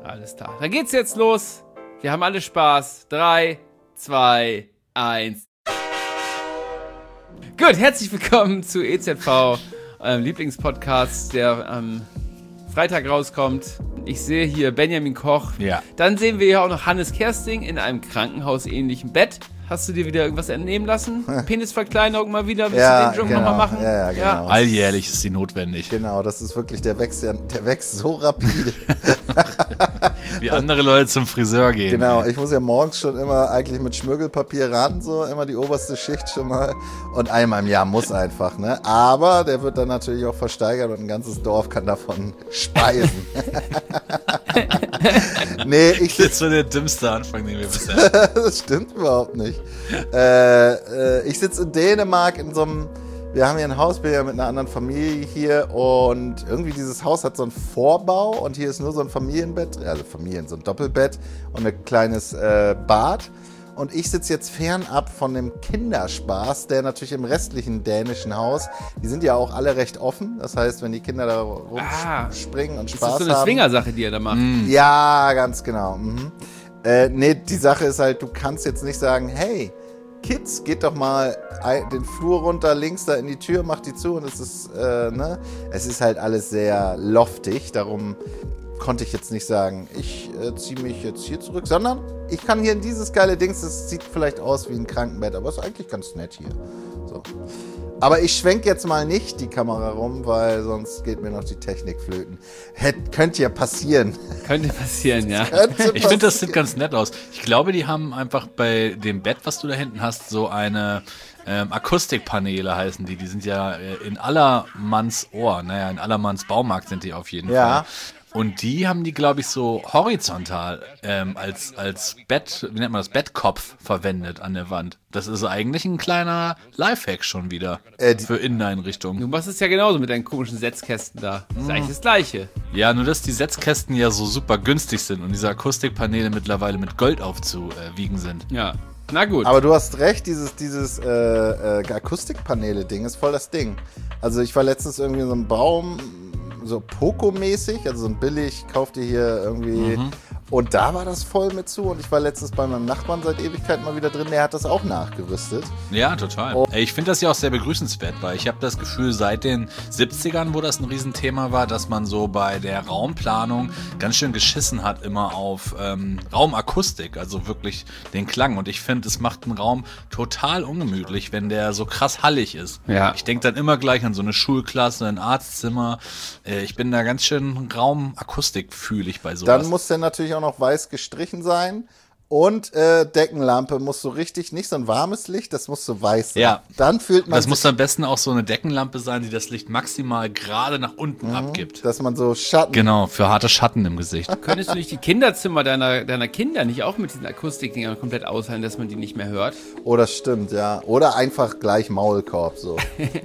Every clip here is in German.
Alles klar. Dann geht's jetzt los. Wir haben alle Spaß. 3, 2, 1. Gut, herzlich willkommen zu EZV, eurem Lieblingspodcast, der am Freitag rauskommt. Ich sehe hier Benjamin Koch. Ja. Dann sehen wir hier auch noch Hannes Kersting in einem krankenhausähnlichen Bett. Hast du dir wieder irgendwas entnehmen lassen? Penisverkleinerung mal wieder? Willst du den Joke nochmal machen? Ja, genau. Alljährlich ist sie notwendig. Genau, das ist wirklich, der wächst so rapide. Wie andere Leute zum Friseur gehen. Genau, ich muss ja morgens schon immer eigentlich mit Schmirgelpapier ran, so immer die oberste Schicht schon mal. Und einmal im Jahr muss einfach, ne? Aber der wird dann natürlich auch versteigert und ein ganzes Dorf kann davon speisen. Nee, Das ist so der dümmste Anfang, den wir bisher hatten. Das stimmt überhaupt nicht. Ich sitze in Dänemark in so einem, wir haben hier ein Haus, bin ja mit einer anderen Familie hier und irgendwie dieses Haus hat so einen Vorbau und hier ist nur so ein Familienbett, also so ein Doppelbett und ein kleines Bad. Und ich sitze jetzt fernab von dem Kinderspaß, der natürlich im restlichen dänischen Haus, die sind ja auch alle recht offen. Das heißt, wenn die Kinder da rumspringen und Spaß haben. Das ist so eine Swingersache, die er da macht. Ja, ganz genau. Nee, die Sache ist halt, du kannst jetzt nicht sagen, hey, Kids, geht doch mal den Flur runter, links da in die Tür, macht die zu und es ist, es ist halt alles sehr loftig, darum konnte ich jetzt nicht sagen, ich ziehe mich jetzt hier zurück, sondern ich kann hier in dieses geile Dings, das sieht vielleicht aus wie ein Krankenbett, aber ist eigentlich ganz nett hier. So. Aber ich schwenke jetzt mal nicht die Kamera rum, weil sonst geht mir noch die Technik flöten. Könnte ja passieren. Könnte passieren, ja. Ich finde, das sieht ganz nett aus. Ich glaube, die haben einfach bei dem Bett, was du da hinten hast, so eine Akustikpaneele heißen die. Die sind ja in allermanns Ohr. Naja, in allermanns Baumarkt sind die auf jeden Fall. Und die haben die, glaube ich, so horizontal als Bett, wie nennt man das, Bettkopf verwendet an der Wand. Das ist eigentlich ein kleiner Lifehack schon wieder für Inneneinrichtungen. Du machst es ja genauso mit deinen komischen Setzkästen da. Das ist eigentlich das Gleiche. Ja, nur dass die Setzkästen ja so super günstig sind und diese Akustikpaneele mittlerweile mit Gold aufzuwiegen sind. Ja, na gut. Aber du hast recht, dieses Akustikpaneele-Ding ist voll das Ding. Also ich war letztens irgendwie in so einem Baum, so Poco-mäßig, also so ein billig, kauf dir hier irgendwie. Und da war das voll mit zu. Und ich war letztens bei meinem Nachbarn seit Ewigkeit mal wieder drin, der hat das auch nachgerüstet. Ja, total. Ich finde das ja auch sehr begrüßenswert, weil ich habe das Gefühl, seit den 70ern, wo das ein Riesenthema war, dass man so bei der Raumplanung ganz schön geschissen hat immer auf Raumakustik, also wirklich den Klang. Und ich finde, es macht einen Raum total ungemütlich, wenn der so krass hallig ist. Ja. Ich denke dann immer gleich an so eine Schulklasse, ein Arztzimmer. Ich bin da ganz schön Raumakustik-fühlig bei sowas. Dann muss der natürlich auch noch weiß gestrichen sein. Und Deckenlampe muss so richtig, nicht so ein warmes Licht, das muss so weiß sein. Ja. Dann fühlt man Das muss am besten auch so eine Deckenlampe sein, die das Licht maximal gerade nach unten abgibt. dass man so Schatten. Genau, für harte Schatten im Gesicht. Könntest du nicht die Kinderzimmer deiner Kinder nicht auch mit diesen Akustikdingern komplett aushalten, dass man die nicht mehr hört? Oh, das stimmt, ja. Oder einfach gleich Maulkorb, so.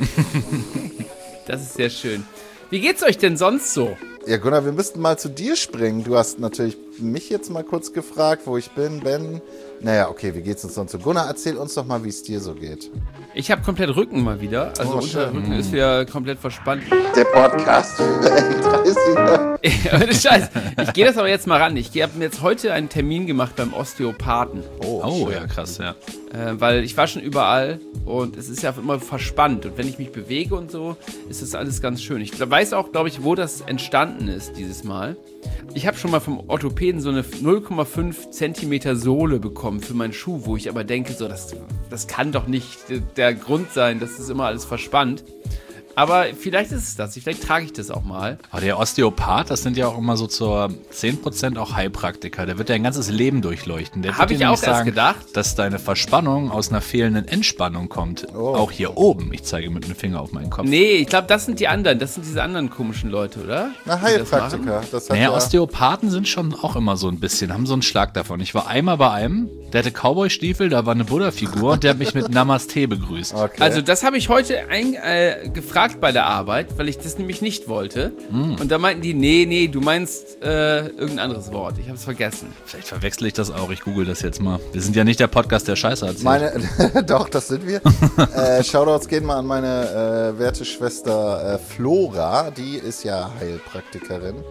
Das ist sehr schön. Wie geht's euch denn sonst so? Ja, Gunnar, wir müssten mal zu dir springen. Du hast natürlich mich jetzt mal kurz gefragt, wo ich bin, Ben. Naja, okay, wie geht's uns sonst so? Gunnar, erzähl uns doch mal, wie es dir so geht. Ich habe komplett Rücken mal wieder. Also Unterrücken ist wieder komplett verspannt. Der Podcast für 30er. Ohne Scheiß. Ich gehe das aber jetzt mal ran. Ich habe mir jetzt heute einen Termin gemacht beim Osteopathen. Oh, ja, krass, ja. Weil ich war schon überall und es ist ja immer verspannt. Und wenn ich mich bewege und so, ist das alles ganz schön. Ich weiß auch, glaube ich, wo das entstanden ist dieses Mal. Ich habe schon mal vom Orthopäden so eine 0,5 Zentimeter Sohle bekommen für meinen Schuh, wo ich aber denke, so, das kann doch nicht der Grund sein, dass das immer alles verspannt. Aber vielleicht ist es das. Vielleicht trage ich das auch mal. Aber der Osteopath, das sind ja auch immer so zur 10% auch Heilpraktiker. Der wird dein ganzes Leben durchleuchten. Der Hab wird ich dir auch nämlich erst sagen, gedacht. dass deine Verspannung aus einer fehlenden Entspannung kommt. Oh. Auch hier oben. Ich zeige mit dem Finger auf meinen Kopf. Nee, ich glaube, das sind die anderen. Das sind diese anderen komischen Leute, oder? Na, Die das machen. Heilpraktiker. Das hat Naja, ja Osteopathen sind schon auch immer so ein bisschen, haben so einen Schlag davon. Ich war einmal bei einem, der hatte Cowboy-Stiefel, da war eine Buddha-Figur und der hat mich mit Namaste begrüßt. Okay. Also das habe ich heute gefragt bei der Arbeit, weil ich das nämlich nicht wollte. Und da meinten die, nee, du meinst irgendein anderes Wort. Ich habe es vergessen. Vielleicht verwechsel ich das auch, ich google das jetzt mal. Wir sind ja nicht der Podcast, der Scheiße erzählt. Doch, das sind wir. Shoutouts gehen mal an meine werte Schwester Flora. Die ist ja Heilpraktikerin.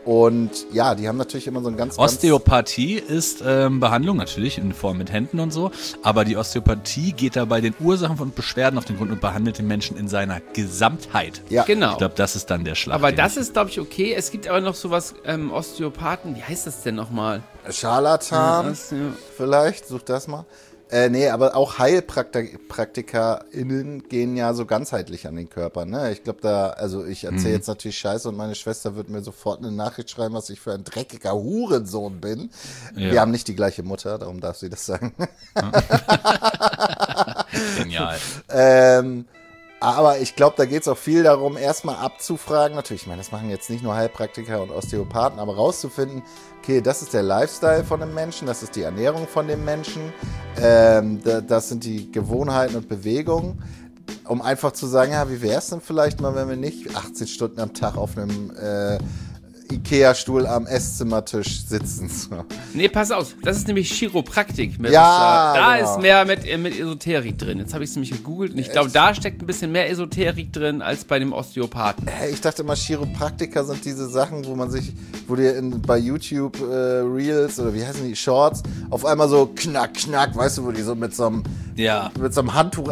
Und ja, die haben natürlich immer so ein ganz... Osteopathie ist Behandlung, natürlich in Form mit Händen und so, aber die Osteopathie geht dabei den Ursachen von Beschwerden auf den Grund und behandelt den Menschen in seiner Gesamtheit. Ja, Genau. Ich glaube, das ist dann der Schlag. Aber das ist, glaube ich, okay. Es gibt aber noch sowas, Osteopathen, wie heißt das denn nochmal? Scharlatan vielleicht, such das mal. Nee, aber auch HeilpraktikerInnen gehen ja so ganzheitlich an den Körper, ne? Ich glaube ich erzähle jetzt natürlich Scheiße und meine Schwester wird mir sofort eine Nachricht schreiben, was ich für ein dreckiger Hurensohn bin. Ja. Wir haben nicht die gleiche Mutter, darum darf sie das sagen. Genial. Aber ich glaube, da geht es auch viel darum, erstmal abzufragen. Natürlich, ich meine, das machen jetzt nicht nur Heilpraktiker und Osteopathen, aber rauszufinden, okay, das ist der Lifestyle von dem Menschen, das ist die Ernährung von dem Menschen, das sind die Gewohnheiten und Bewegungen, um einfach zu sagen, ja, wie wäre es denn vielleicht mal, wenn wir nicht 18 Stunden am Tag auf einem Ikea-Stuhl am Esszimmertisch sitzen. So. Nee, pass auf, das ist nämlich Chiropraktik. Ja, da genau. ist mehr mit Esoterik drin. Jetzt habe ich es nämlich gegoogelt und ich glaube, da steckt ein bisschen mehr Esoterik drin als bei dem Osteopathen. Ich dachte immer, Chiropraktiker sind diese Sachen, wo dir bei YouTube Reels oder wie heißen die, Shorts, auf einmal so knack, knack, weißt du, wo die so mit so einem Handtuch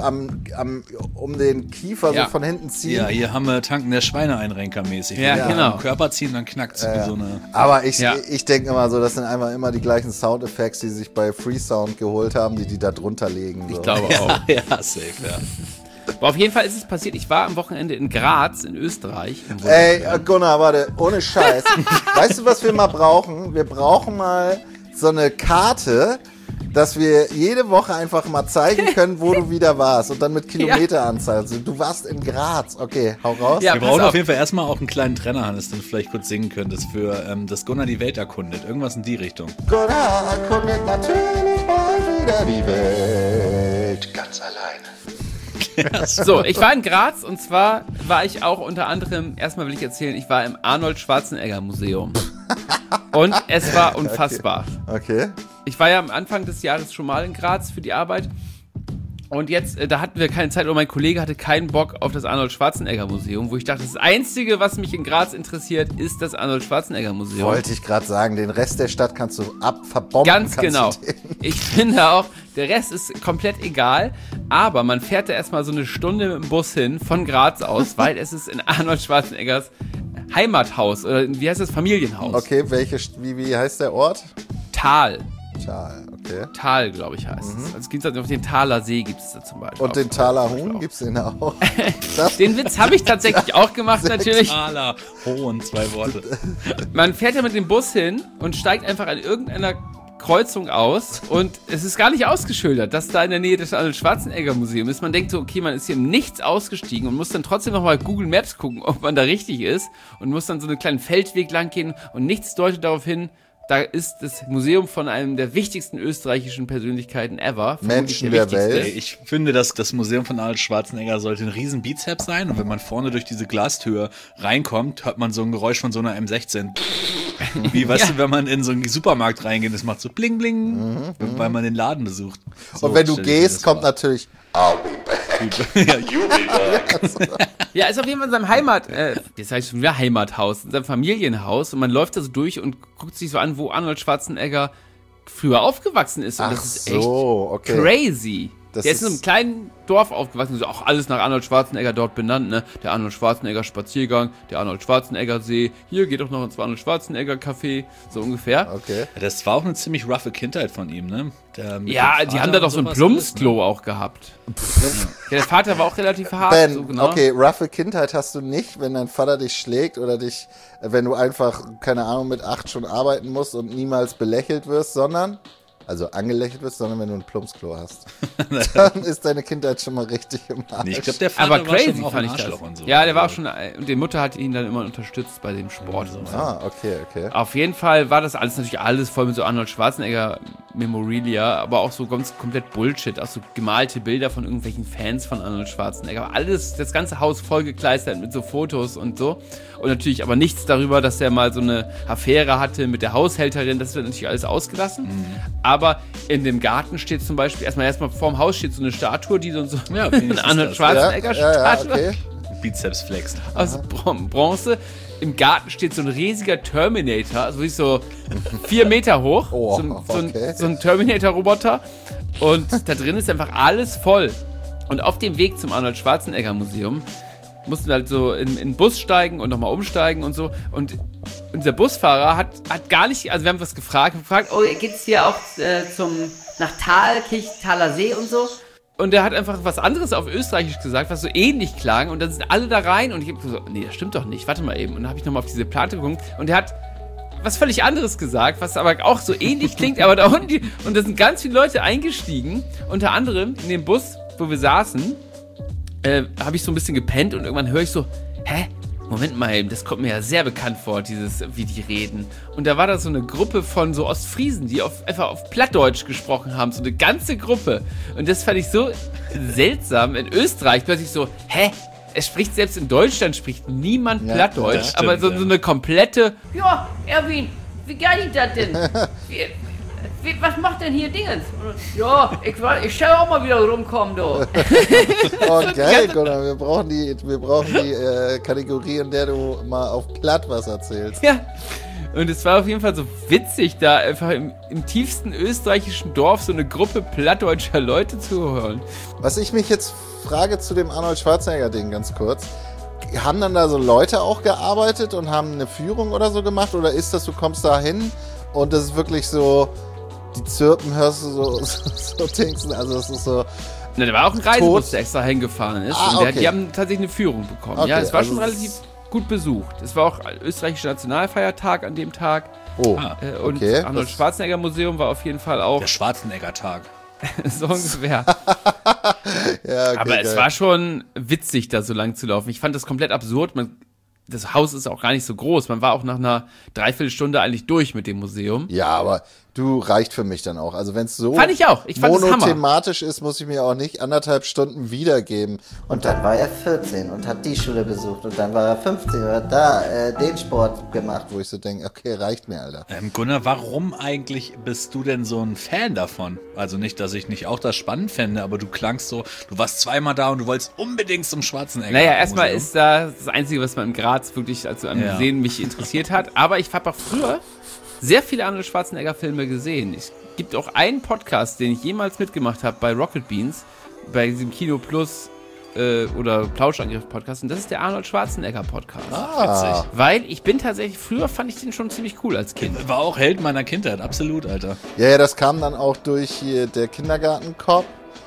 um den Kiefer so von hinten ziehen. Ja, hier haben wir Tanken der Schweineeinrenker mäßig. Ja, genau. Am Körper ziehen, dann knackt es wie so eine... Aber ich denke immer so, das sind einfach immer die gleichen Soundeffekte, die sie sich bei Freesound geholt haben, die da drunter legen. So. Ich glaube auch. Ja, safe, ja. Aber auf jeden Fall ist es passiert, ich war am Wochenende in Graz in Österreich. Ey, Gunnar, warte, ohne Scheiß. Weißt du, was wir mal brauchen? Wir brauchen mal so eine Karte, dass wir jede Woche einfach mal zeigen können, wo du wieder warst und dann mit Kilometeranzahl. Also, du warst in Graz. Okay, hau raus. Ja, Wir brauchen auf jeden Fall erstmal auch einen kleinen Trenner, Hannes, den du vielleicht kurz singen könntest, für das Gunnar die Welt erkundet. Irgendwas in die Richtung. Gunnar erkundet natürlich mal wieder die Welt. Ganz alleine. So, ich war in Graz und zwar war ich auch unter anderem, erstmal will ich erzählen, ich war im Arnold Schwarzenegger Museum. Und es war unfassbar. Okay. Ich war ja am Anfang des Jahres schon mal in Graz für die Arbeit. Und jetzt, da hatten wir keine Zeit, oder mein Kollege hatte keinen Bock auf das Arnold Schwarzenegger Museum, wo ich dachte, das Einzige, was mich in Graz interessiert, ist das Arnold Schwarzenegger Museum. Wollte ich gerade sagen, den Rest der Stadt kannst du verbomben. Ganz genau. Ich finde auch, der Rest ist komplett egal, aber man fährt da erstmal so eine Stunde mit dem Bus hin, von Graz aus, weil es ist in Arnold Schwarzeneggers Heimathaus, oder wie heißt das, Familienhaus. Okay, wie heißt der Ort? Tal. Okay. Tal, glaube ich, heißt es. Also es gibt auf den Taler See gibt es da zum Beispiel. Und den Taler Huhn gibt es den auch. Den Witz habe ich tatsächlich auch gemacht, natürlich. Taler Hohn, 2 Worte. Man fährt ja mit dem Bus hin und steigt einfach an irgendeiner Kreuzung aus und es ist gar nicht ausgeschildert, dass da in der Nähe des Arnold Schwarzenegger Museum ist. Man denkt so, okay, man ist hier im Nichts ausgestiegen und muss dann trotzdem nochmal Google Maps gucken, ob man da richtig ist und muss dann so einen kleinen Feldweg lang gehen und nichts deutet darauf hin, da ist das Museum von einem der wichtigsten österreichischen Persönlichkeiten ever. Menschen der Welt. Ich finde, dass das Museum von Arnold Schwarzenegger sollte ein riesen Bizeps sein und wenn man vorne durch diese Glastür reinkommt, hört man so ein Geräusch von so einer M16. Wie, weißt du, wenn man in so einen Supermarkt reingeht, das macht so bling bling, weil man den Laden besucht. So, und wenn du gehst, kommt natürlich I'll be back. You'll be back. Ja, ist auf jeden Fall in seinem das heißt schon wieder Heimathaus, in seinem Familienhaus und man läuft da so durch und guckt sich so an, wo Arnold Schwarzenegger früher aufgewachsen ist. Und Ach das ist so, echt okay. crazy. Das Der ist in einem kleinen Dorf aufgewachsen, ist auch alles nach Arnold Schwarzenegger dort benannt, ne? Der Arnold Schwarzenegger Spaziergang, der Arnold Schwarzenegger See, hier geht doch noch ins Arnold Schwarzenegger Café, so ungefähr. Okay. Das war auch eine ziemlich roughe Kindheit von ihm, ne? Ja, die haben da doch so ein Plumpsklo auch gehabt. Ja, der Vater war auch relativ hart. Ben, so, genau. okay, roughe Kindheit hast du nicht, wenn dein Vater dich schlägt oder dich, wenn du einfach, keine Ahnung, mit 8 schon arbeiten musst und niemals belächelt wirst, sondern angelächelt wirst, sondern wenn du ein Plumpsklo hast. Dann ist deine Kindheit schon mal richtig im Arsch. Nee, ich glaube, der Vater Aber war crazy schon auch fand ein ich das. Arschloch und so. Ja, der war auch schon, und die Mutter hat ihn dann immer unterstützt bei dem Sport. Und so. Ah, okay. Auf jeden Fall war das natürlich alles voll mit so Arnold Schwarzenegger Memorabilia, aber auch so ganz komplett Bullshit, auch so gemalte Bilder von irgendwelchen Fans von Arnold Schwarzenegger. Aber alles, das ganze Haus vollgekleistert mit so Fotos und so. Und natürlich aber nichts darüber, dass er mal so eine Affäre hatte mit der Haushälterin, das wird natürlich alles ausgelassen. Aber in dem Garten steht zum Beispiel, erstmal vorm Haus steht so eine Statue, die so Ja, eine Arnold Schwarzenegger Statue okay. Bizeps flext. aus Bronze. im Garten steht so ein riesiger Terminator, also wirklich so 4 Meter hoch, so ein Terminator-Roboter und da drin ist einfach alles voll. Und auf dem Weg zum Arnold Schwarzenegger Museum mussten wir halt so in den Bus steigen und nochmal umsteigen und so. Und unser Busfahrer hat gar nicht, also wir haben was gefragt, oh, geht's hier auch nach Thaler See und so? Und der hat einfach was anderes auf Österreichisch gesagt, was so ähnlich klang. Und dann sind alle da rein und ich hab so, nee, das stimmt doch nicht, warte mal eben. Und dann habe ich nochmal auf diese Plate geguckt und der hat was völlig anderes gesagt, was aber auch so ähnlich klingt, aber da unten, und da sind ganz viele Leute eingestiegen, unter anderem in dem Bus, wo wir saßen, habe ich so ein bisschen gepennt und irgendwann höre ich so, Moment mal eben, das kommt mir ja sehr bekannt vor, wie die reden. Und da war da so eine Gruppe von so Ostfriesen, die einfach auf Plattdeutsch gesprochen haben, so eine ganze Gruppe. Und das fand ich so seltsam. In Österreich plötzlich so, es spricht, selbst in Deutschland spricht niemand Plattdeutsch, stimmt, aber so eine komplette, ja, Erwin, wie geil ist das denn? Was macht denn hier Dingens? Ja, ich soll auch mal wieder rumkommen, du. Oh, geil, Gunnar, wir brauchen die Kategorie, in der du mal auf Platt was erzählst. Ja, und es war auf jeden Fall so witzig, da einfach im tiefsten österreichischen Dorf so eine Gruppe plattdeutscher Leute zu hören. Was ich mich jetzt frage zu dem Arnold Schwarzenegger-Ding ganz kurz, haben dann da so Leute auch gearbeitet und haben eine Führung oder so gemacht? Oder ist das, du kommst da hin und das ist wirklich so, die Zirpen hörst du so Dingsen, also es ist so... Na, da war auch ein Reisebus, der extra hingefahren ist. Und okay. Die haben tatsächlich eine Führung bekommen. Okay, Ja, es war also schon relativ gut besucht. Es war auch österreichischer Nationalfeiertag an dem Tag. Oh, Und okay. Arnold Schwarzenegger Museum war auf jeden Fall auch Der Schwarzenegger-Tag. so ungefähr. Ja, okay, Aber es geil. war schon witzig, da so lang zu laufen. Ich fand das komplett absurd. Das Haus ist auch gar nicht so groß. Man war auch nach einer Dreiviertelstunde eigentlich durch mit dem Museum. Ja, aber reicht für mich dann auch. Also wenn es so Fand ich auch. Ich fand das Hammer. monothematisch ist, muss ich mir auch nicht 1,5 Stunden wiedergeben. Und dann war er 14 und hat die Schule besucht. Und dann war er 15 und hat da den Sport gemacht. Wo ich so denke, okay, reicht mir, Alter. Gunnar, warum eigentlich bist du denn so ein Fan davon? Also nicht, dass ich nicht auch das spannend fände, aber du klangst so, du warst zweimal da und du wolltest unbedingt zum Schwarzenegger. Naja, erstmal ist das Einzige, was man in Graz wirklich an Museen mich interessiert hat. Aber ich habe auch früher sehr viele andere Schwarzenegger-Filme gesehen. Es gibt auch einen Podcast, den ich jemals mitgemacht habe bei Rocket Beans, bei diesem Kino Plus oder Plauschangriff-Podcast. Und das ist der Arnold Schwarzenegger-Podcast. Witzig. Weil ich bin tatsächlich, früher fand ich den schon ziemlich cool als Kind. War auch Held meiner Kindheit, absolut, Alter. Ja, das kam dann auch durch hier der Kindergarten-Cop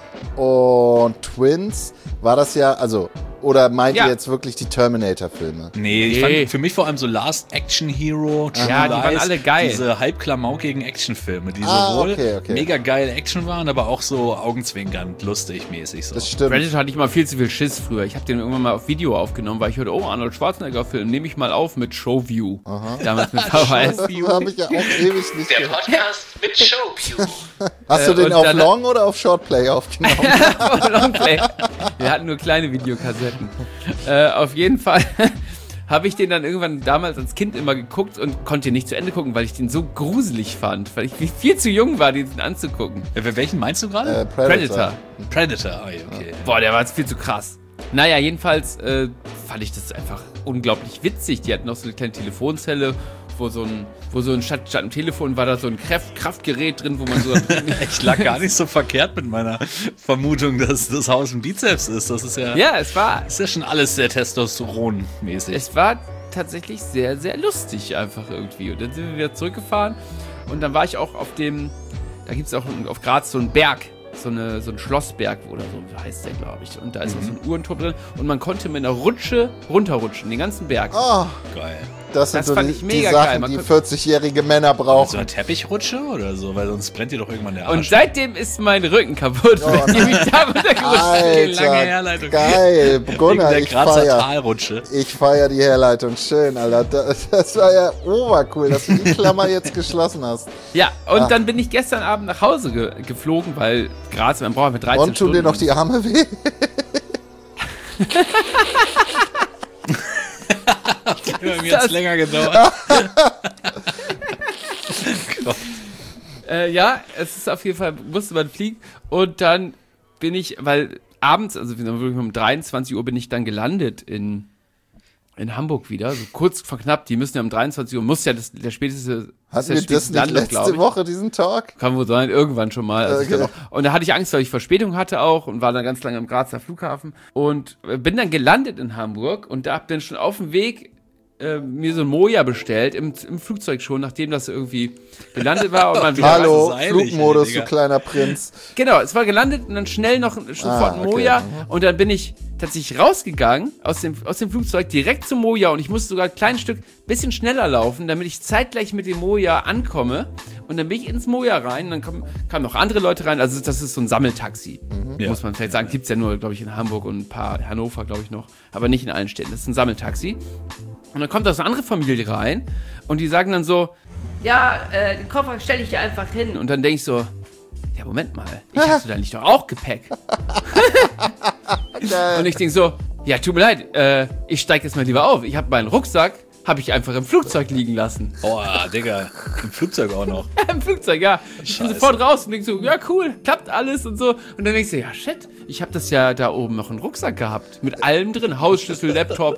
und Twins. War das ja, also, oder meint ihr jetzt wirklich die Terminator-Filme? Nee, ich fand für mich vor allem so Last Action Hero, True Ja, die waren Lies, alle geil. diese halb klamaukigen Actionfilme, die sowohl okay. mega geile Action waren, aber auch so augenzwinkernd, lustig mäßig so. Das stimmt. Predator hatte ich mal viel zu viel Schiss früher. Ich habe den irgendwann mal auf Video aufgenommen, weil ich hörte, oh, Arnold Schwarzenegger-Film, nehme ich mal auf mit Showview. Damals mit VHS. Das habe ich ja auch ewig nicht Der gehört. Podcast mit Showview. Hast du den und auf dann- Long oder auf Shortplay aufgenommen? Longplay. Wir hatten nur kleine Videokassetten. Auf jeden Fall habe ich den dann irgendwann damals als Kind immer geguckt und konnte ihn nicht zu Ende gucken, weil ich den so gruselig fand, weil ich viel zu jung war, den anzugucken. Welchen meinst du gerade? Predator. Predator, okay. Boah, der war jetzt viel zu krass. Naja, jedenfalls fand ich das einfach unglaublich witzig. Die hatten noch so eine kleine Telefonzelle, wo so ein statt einem Telefon war da so ein Kraftgerät drin, wo man so... Ich lag gar nicht so verkehrt mit meiner Vermutung, dass das Haus ein Bizeps ist. Das ist ja, Ja, es war schon alles sehr Testosteron-mäßig. Es war tatsächlich sehr, sehr lustig einfach irgendwie. Und dann sind wir wieder zurückgefahren und dann war ich auch auf dem, da gibt es auch auf Graz so einen Berg, so ein Schlossberg oder so heißt der, glaube ich. Und da ist auch so ein Uhrenturm drin und man konnte mit einer Rutsche runterrutschen, den ganzen Berg. Oh, Geil. das sind Das so fand die, ich die mega geil. Sachen, Man die konnte- 40-jährige Männer So brauchen. eine Teppichrutsche oder so? Weil sonst brennt dir doch irgendwann der Arsch. Und seitdem ist mein Rücken kaputt, Oh, wenn ich mich da runtergerutscht bin. lange Alter, Herleitung. geil. Wegen Gunnar, der ich Grazer feier. Talrutsche. Ich feier die Herleitung. Schön, Alter. Das war ja obercool, dass du die Klammer jetzt geschlossen hast. Ja, und dann bin ich gestern Abend nach Hause geflogen, weil Graz, man braucht mit 13 Und tun Stunden. dir noch die Arme weh? Ja, mir hat's länger gedauert. Ja, es ist auf jeden Fall, musste man fliegen. Und dann bin ich, weil abends, also wirklich um 23 Uhr bin ich dann gelandet in in Hamburg wieder, so kurz vor knapp, die müssen ja um 23 Uhr, muss ja der späteste... Hatten wir das nicht letzte Woche, diesen Talk? Kann wohl sein, irgendwann schon mal. Also Okay. und da hatte ich Angst, weil ich Verspätung hatte auch und war dann ganz lange am Grazer Flughafen und bin dann gelandet in Hamburg und da hab dann schon auf dem Weg mir so ein Moja bestellt, im Flugzeug schon, nachdem das irgendwie gelandet war und man wieder... Hallo, das ist eilig, Flugmodus, Digga. du kleiner Prinz. Genau, es war gelandet und dann schnell noch sofort ein okay. Moja und dann bin ich tatsächlich rausgegangen aus dem Flugzeug direkt zum Moja und ich musste sogar ein kleines Stück bisschen schneller laufen, damit ich zeitgleich mit dem Moja ankomme und dann bin ich ins Moja rein und dann kamen noch andere Leute rein, also das ist so ein Sammeltaxi, muss man vielleicht sagen, gibt's ja nur, glaube ich, in Hamburg und ein paar, Hannover, glaube ich noch, aber nicht in allen Städten, das ist ein Sammeltaxi und dann kommt da so eine andere Familie rein und die sagen dann so, Ja, den Koffer stelle ich dir einfach hin. und dann denke ich so, ja, Moment mal, hast du da nicht doch auch Gepäck? Und ich denke so, ja, tut mir leid, ich steige jetzt mal lieber auf. Ich habe meinen Rucksack, habe ich einfach im Flugzeug liegen lassen. Boah, Digga, im Flugzeug auch noch. Im Flugzeug, ja. Ich bin Scheiße. sofort raus und denke so, ja, cool, klappt alles und so. Und dann denke ich so, ja, shit, ich habe das ja da oben noch einen Rucksack gehabt. Mit allem drin, Hausschlüssel, Laptop.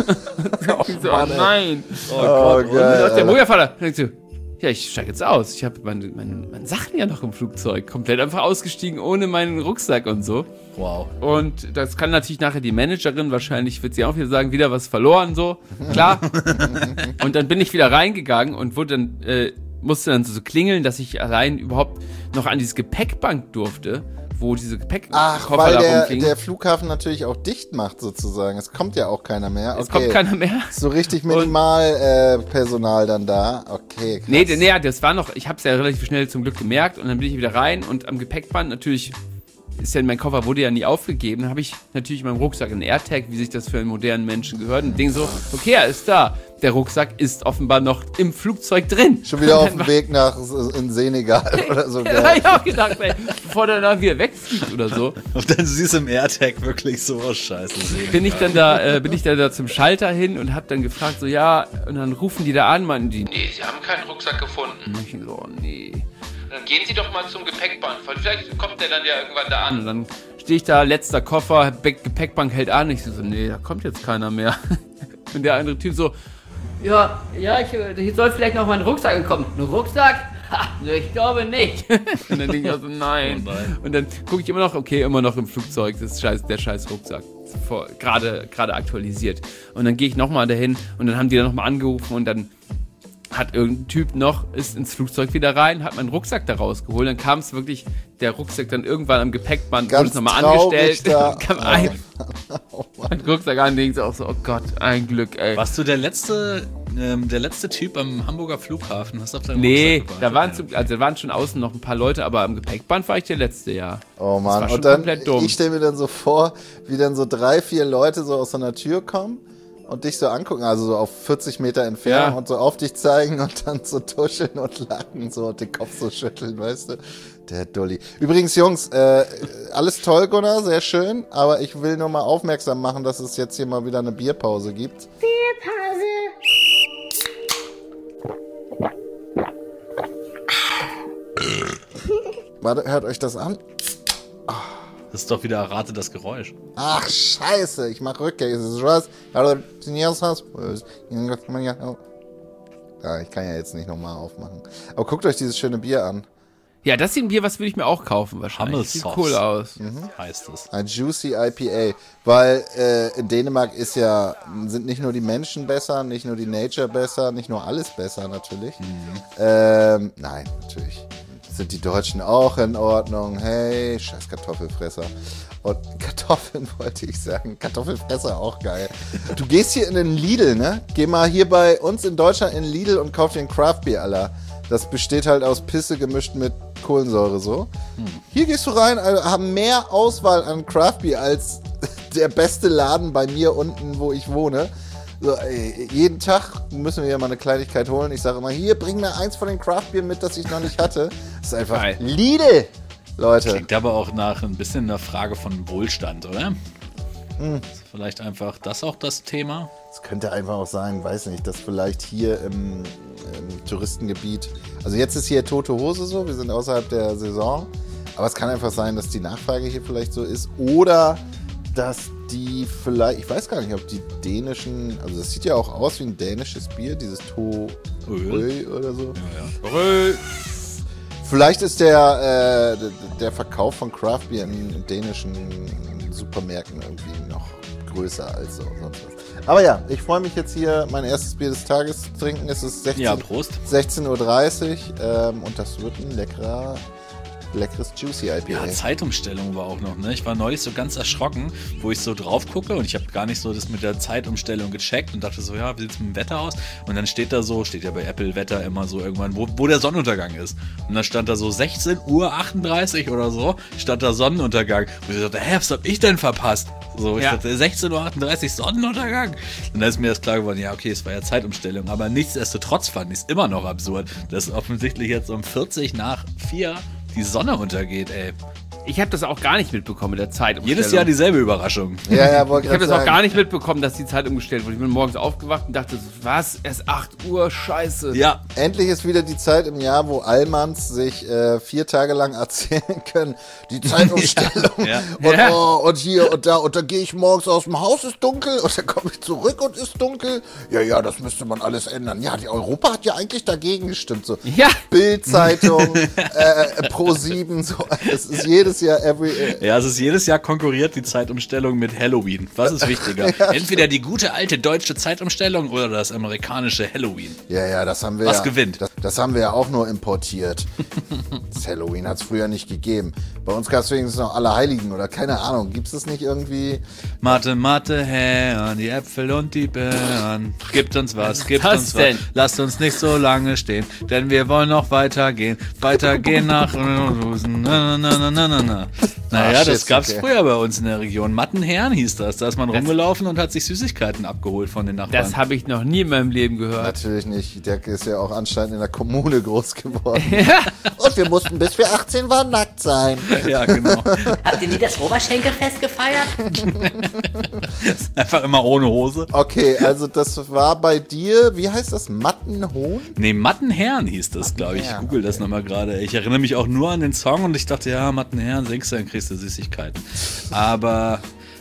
Ich so, oh nein. Oh, Und geil. dann der Moja-Vater denkt so, ja, ich steige jetzt aus. Ich habe meine Sachen ja noch im Flugzeug. Komplett einfach ausgestiegen, ohne meinen Rucksack und so. Wow. Und das kann natürlich nachher die Managerin, wahrscheinlich wird sie auch wieder sagen, wieder was verloren, so, klar. Und dann bin ich wieder reingegangen und musste dann so klingeln, dass ich allein überhaupt noch an dieses Gepäckbank durfte, wo diese Ach, Gepäckkoffer weil da der rumfliegen. Flughafen natürlich auch dicht macht, sozusagen. Es kommt ja auch keiner mehr. Es kommt keiner mehr. So richtig minimal Personal dann da. Okay, krass. Nee, das war noch, ich habe es ja relativ schnell zum Glück gemerkt und dann bin ich wieder rein und am Gepäckband natürlich mein Koffer wurde ja nie aufgegeben, dann habe ich natürlich in meinem Rucksack einen AirTag, wie sich das für einen modernen Menschen gehört und denke so, okay, er ist da. Der Rucksack ist offenbar noch im Flugzeug drin. Schon wieder auf dem Weg in Senegal oder so. Da habe ich auch gedacht, ey, bevor der dann wieder wegfliegt oder so, Und dann siehst du im AirTag wirklich so, oh Scheiße. bin ich dann da zum Schalter hin und habe dann gefragt, so ja, und dann rufen die da an, meinten die, nee, sie haben keinen Rucksack gefunden. Und ich so, oh, nee. Dann gehen Sie doch mal zum Gepäckband, weil vielleicht kommt der dann ja irgendwann da an. Und dann stehe ich da, letzter Koffer, Gepäckbank hält an. Ich so, nee, da kommt jetzt keiner mehr. Und der andere Typ so, Ja, ich soll vielleicht noch mein Rucksack kommen. Ein Rucksack? Ha, ich glaube nicht. und dann denke ich auch so, nein. Oh nein. Und dann gucke ich immer noch im Flugzeug, das ist der scheiß Rucksack. Gerade aktualisiert. Und dann gehe ich nochmal dahin und dann haben die da nochmal angerufen und dann hat irgendein Typ ist ins Flugzeug wieder rein, hat meinen Rucksack da rausgeholt. Dann kam es wirklich, der Rucksack dann irgendwann am Gepäckband, wurde Ganz es nochmal traurig angestellt. da. Und kam mein Rucksack an, denkt auch so, oh Gott, ein Glück, ey. Warst du der letzte Typ am Hamburger Flughafen? Hast du auf deinem Nee, Rucksack da gewartet? waren schon außen noch ein paar Leute, aber am Gepäckband war ich der Letzte, ja. Oh Das Mann, war schon und dann, komplett dumm. ich stelle mir dann so vor, wie dann so 3, 4 Leute so aus so einer Tür kommen und dich so angucken, also so auf 40 Meter Entfernung Ja. und so auf dich zeigen und dann so tuscheln und lachen, so und den Kopf so schütteln, weißt du? Der Dulli. Übrigens, Jungs, alles toll, Gunnar, sehr schön, aber ich will nur mal aufmerksam machen, dass es jetzt hier mal wieder eine Bierpause gibt. Warte, hört euch das an? Das ist doch wieder errate das Geräusch. Ach, scheiße, ich mach rückgängig. Ja, ich kann ja jetzt nicht nochmal aufmachen. Aber guckt euch dieses schöne Bier an. Ja, das ist ein Bier, was würde ich mir auch kaufen wahrscheinlich. Sieht Hammelsauce. cool aus. Heißt es. Ein Juicy IPA. Weil in Dänemark sind nicht nur die Menschen besser, nicht nur die Nature besser, nicht nur alles besser natürlich. Nein, natürlich. Sind die Deutschen auch in Ordnung? Hey, scheiß Kartoffelfresser. Und Kartoffeln wollte ich sagen. Kartoffelfresser auch geil. Du gehst hier in den Lidl, ne? Geh mal hier bei uns in Deutschland in Lidl und kauf dir ein Craftbier, Alter. Das besteht halt aus Pisse gemischt mit Kohlensäure so. Hier gehst du rein, also haben mehr Auswahl an Craftbier als der beste Laden bei mir unten, wo ich wohne. So, ey, jeden Tag müssen wir ja mal eine Kleinigkeit holen. Ich sage immer, hier, bring mir eins von den Craftbieren mit, das ich noch nicht hatte. Das ist einfach Geil. Lidl, Leute. Klingt aber auch nach ein bisschen einer Frage von Wohlstand, oder? Ist vielleicht einfach das auch das Thema? Es könnte einfach auch sein, weiß nicht, dass vielleicht hier im Touristengebiet, also jetzt ist hier tote Hose so, wir sind außerhalb der Saison, aber es kann einfach sein, dass die Nachfrage hier vielleicht so ist oder dass die vielleicht, ich weiß gar nicht, ob die dänischen, also das sieht ja auch aus wie ein dänisches Bier, dieses Öl oder so. Ja. Vielleicht ist der Verkauf von Craft Beer in dänischen Supermärkten irgendwie noch größer als so sonst was. Aber ja, ich freue mich jetzt hier, mein erstes Bier des Tages zu trinken. Es ist Prost. 16:30 Uhr und das wird ein leckeres Juicy IPA. Ja, Zeitumstellung war auch noch, ne? Ich war neulich so ganz erschrocken, wo ich so drauf gucke und ich habe gar nicht so das mit der Zeitumstellung gecheckt und dachte so, ja, wie sieht's mit dem Wetter aus? Und dann steht ja bei Apple Wetter immer so irgendwann, wo der Sonnenuntergang ist. Und dann stand da so 16:38 Uhr oder so, stand da Sonnenuntergang. Und ich dachte, was hab ich denn verpasst? So, ich dachte, 16:38 Uhr Sonnenuntergang. Und dann ist mir das klar geworden, ja, okay, es war ja Zeitumstellung. Aber nichtsdestotrotz fand ich es immer noch absurd, dass offensichtlich jetzt um 4 die Sonne untergeht, ey. Ich habe das auch gar nicht mitbekommen mit der Zeitumstellung. Jedes Jahr dieselbe Überraschung. Ja, wollte Ich habe gerade das auch sagen. gar nicht mitbekommen, dass die Zeit umgestellt wurde. Ich bin morgens aufgewacht und dachte, was? Erst 8 Uhr? Scheiße. Ja, Endlich ist wieder die Zeit im Jahr, wo Allmanns sich 4 Tage lang erzählen können, die Zeitumstellung Ja. und hier und da gehe ich morgens aus dem Haus, ist dunkel und dann komme ich zurück und ist dunkel. Ja, das müsste man alles ändern. Ja, die Europa hat ja eigentlich dagegen gestimmt. So. Ja. Bild-Zeitung, Pro7, so. Es ist jedes Jahr Ja, es ist jedes Jahr konkurriert die Zeitumstellung mit Halloween. Was ist wichtiger? Entweder die gute alte deutsche Zeitumstellung oder das amerikanische Halloween. Ja, das haben wir Was ja. gewinnt? Das haben wir ja auch nur importiert. Das Halloween hat es früher nicht gegeben. Bei uns gab es wenigstens noch Allerheiligen oder keine Ahnung. Gibt es das nicht irgendwie? Mathe, Herren, die Äpfel und die Birnen. Gibt uns was, gibt das uns denn? was. Lasst uns nicht so lange stehen, denn wir wollen noch weitergehen. Weitergehen nach... Naja, shit, das gab's okay. früher bei uns in der Region. Mattenherren hieß das. Da ist man rumgelaufen und hat sich Süßigkeiten abgeholt von den Nachbarn. Das habe ich noch nie in meinem Leben gehört. Natürlich nicht. Der ist ja auch anscheinend in der Kommune groß geworden. Und wir mussten, bis wir 18 waren, nackt sein. Ja, genau. Habt ihr nie das Oberschenkelfest gefeiert? Einfach immer ohne Hose. Okay, also das war bei dir, wie heißt das? Mattenhohn? Nee, Mattenherren hieß das, glaube ich. Ich Mattenherren, google das nochmal gerade. Ich erinnere mich auch nur an den Song und ich dachte, ja, Mattenherren, singst du, dann kriegst du Süßigkeiten. Aber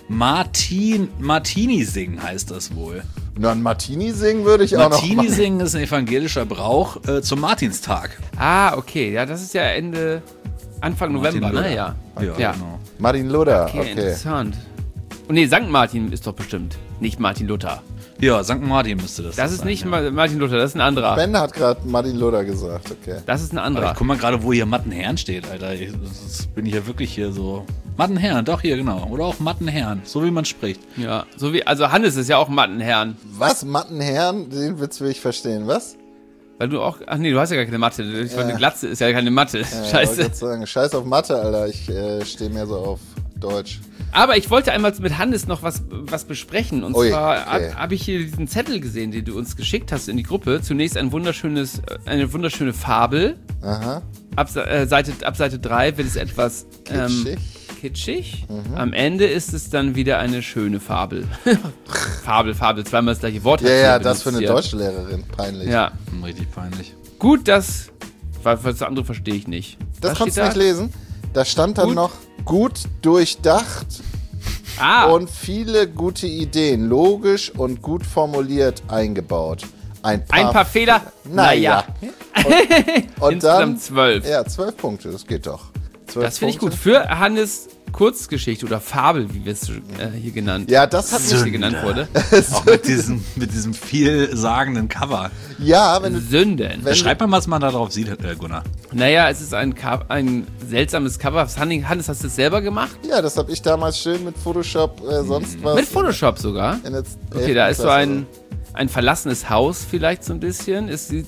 Martini singen heißt das wohl. Na, ein Martini singen würde ich auch noch Martini machen. singen ist ein evangelischer Brauch zum Martinstag. Ah, okay. Ja, das ist ja Anfang Martin November, Luther. ne? Ja. Ja, genau. Martin Luther, Okay, okay. interessant. Und nee, St. Martin ist doch bestimmt nicht Martin Luther. Ja, St. Martin müsste das Das ist sein, nicht ja. Martin Luther, das ist ein anderer. Ben hat gerade Martin Luther gesagt, okay. Das ist ein Aber anderer. ich guck mal gerade, wo hier Mattenherren steht, Alter. Jetzt bin ich ja wirklich hier so. Mattenherren, doch hier, genau. Oder auch Mattenherren, so wie man spricht. Ja, so wie, also Hannes ist ja auch Mattenherrn. Was? Mattenherren? Den Witz will ich verstehen. Was? Weil du auch, ach nee, du hast ja gar keine Mathe. Eine Glatze ist ja keine Mathe. Ich wollte Scheiße. gerade sagen, scheiß auf Mathe, Alter. Ich stehe mehr so auf Deutsch. Aber ich wollte einmal mit Hannes noch was besprechen. Und Ui, zwar okay. habe ich hier diesen Zettel gesehen, den du uns geschickt hast in die Gruppe. Zunächst eine wunderschöne Fabel. Aha. Ab Seite 3 wird es etwas kitschig. Am Ende ist es dann wieder eine schöne Fabel. Fabel, zweimal das gleiche Wort. hat sie Ja, das für eine benutzt Deutschlehrerin. Peinlich. hier. Ja, Richtig peinlich. gut, das andere verstehe ich nicht. Das Was konntest du steht nicht lesen. Da stand dann Gut. noch gut durchdacht Ah, und viele gute Ideen, logisch und gut formuliert eingebaut. Ein ein paar Fehler. Naja. Und dann Insgesamt 12. Ja, 12 Punkte, das geht doch. 12 Das finde ich gut. Punkte. Für Hannes Kurzgeschichte oder Fabel, wie wir es hier genannt Ja, das hat wie mich. sie genannt wurde. Auch mit diesem vielsagenden Cover. Ja, wenn du. Sünden. Beschreib mal, was man da drauf sieht, Gunnar. Naja, es ist ein seltsames Cover. Hannes, hast du es selber gemacht? Ja, das habe ich damals schön mit Photoshop, sonst was. Mit Photoshop sogar? in der Okay, da ist so 11. ein verlassenes Haus vielleicht so ein bisschen.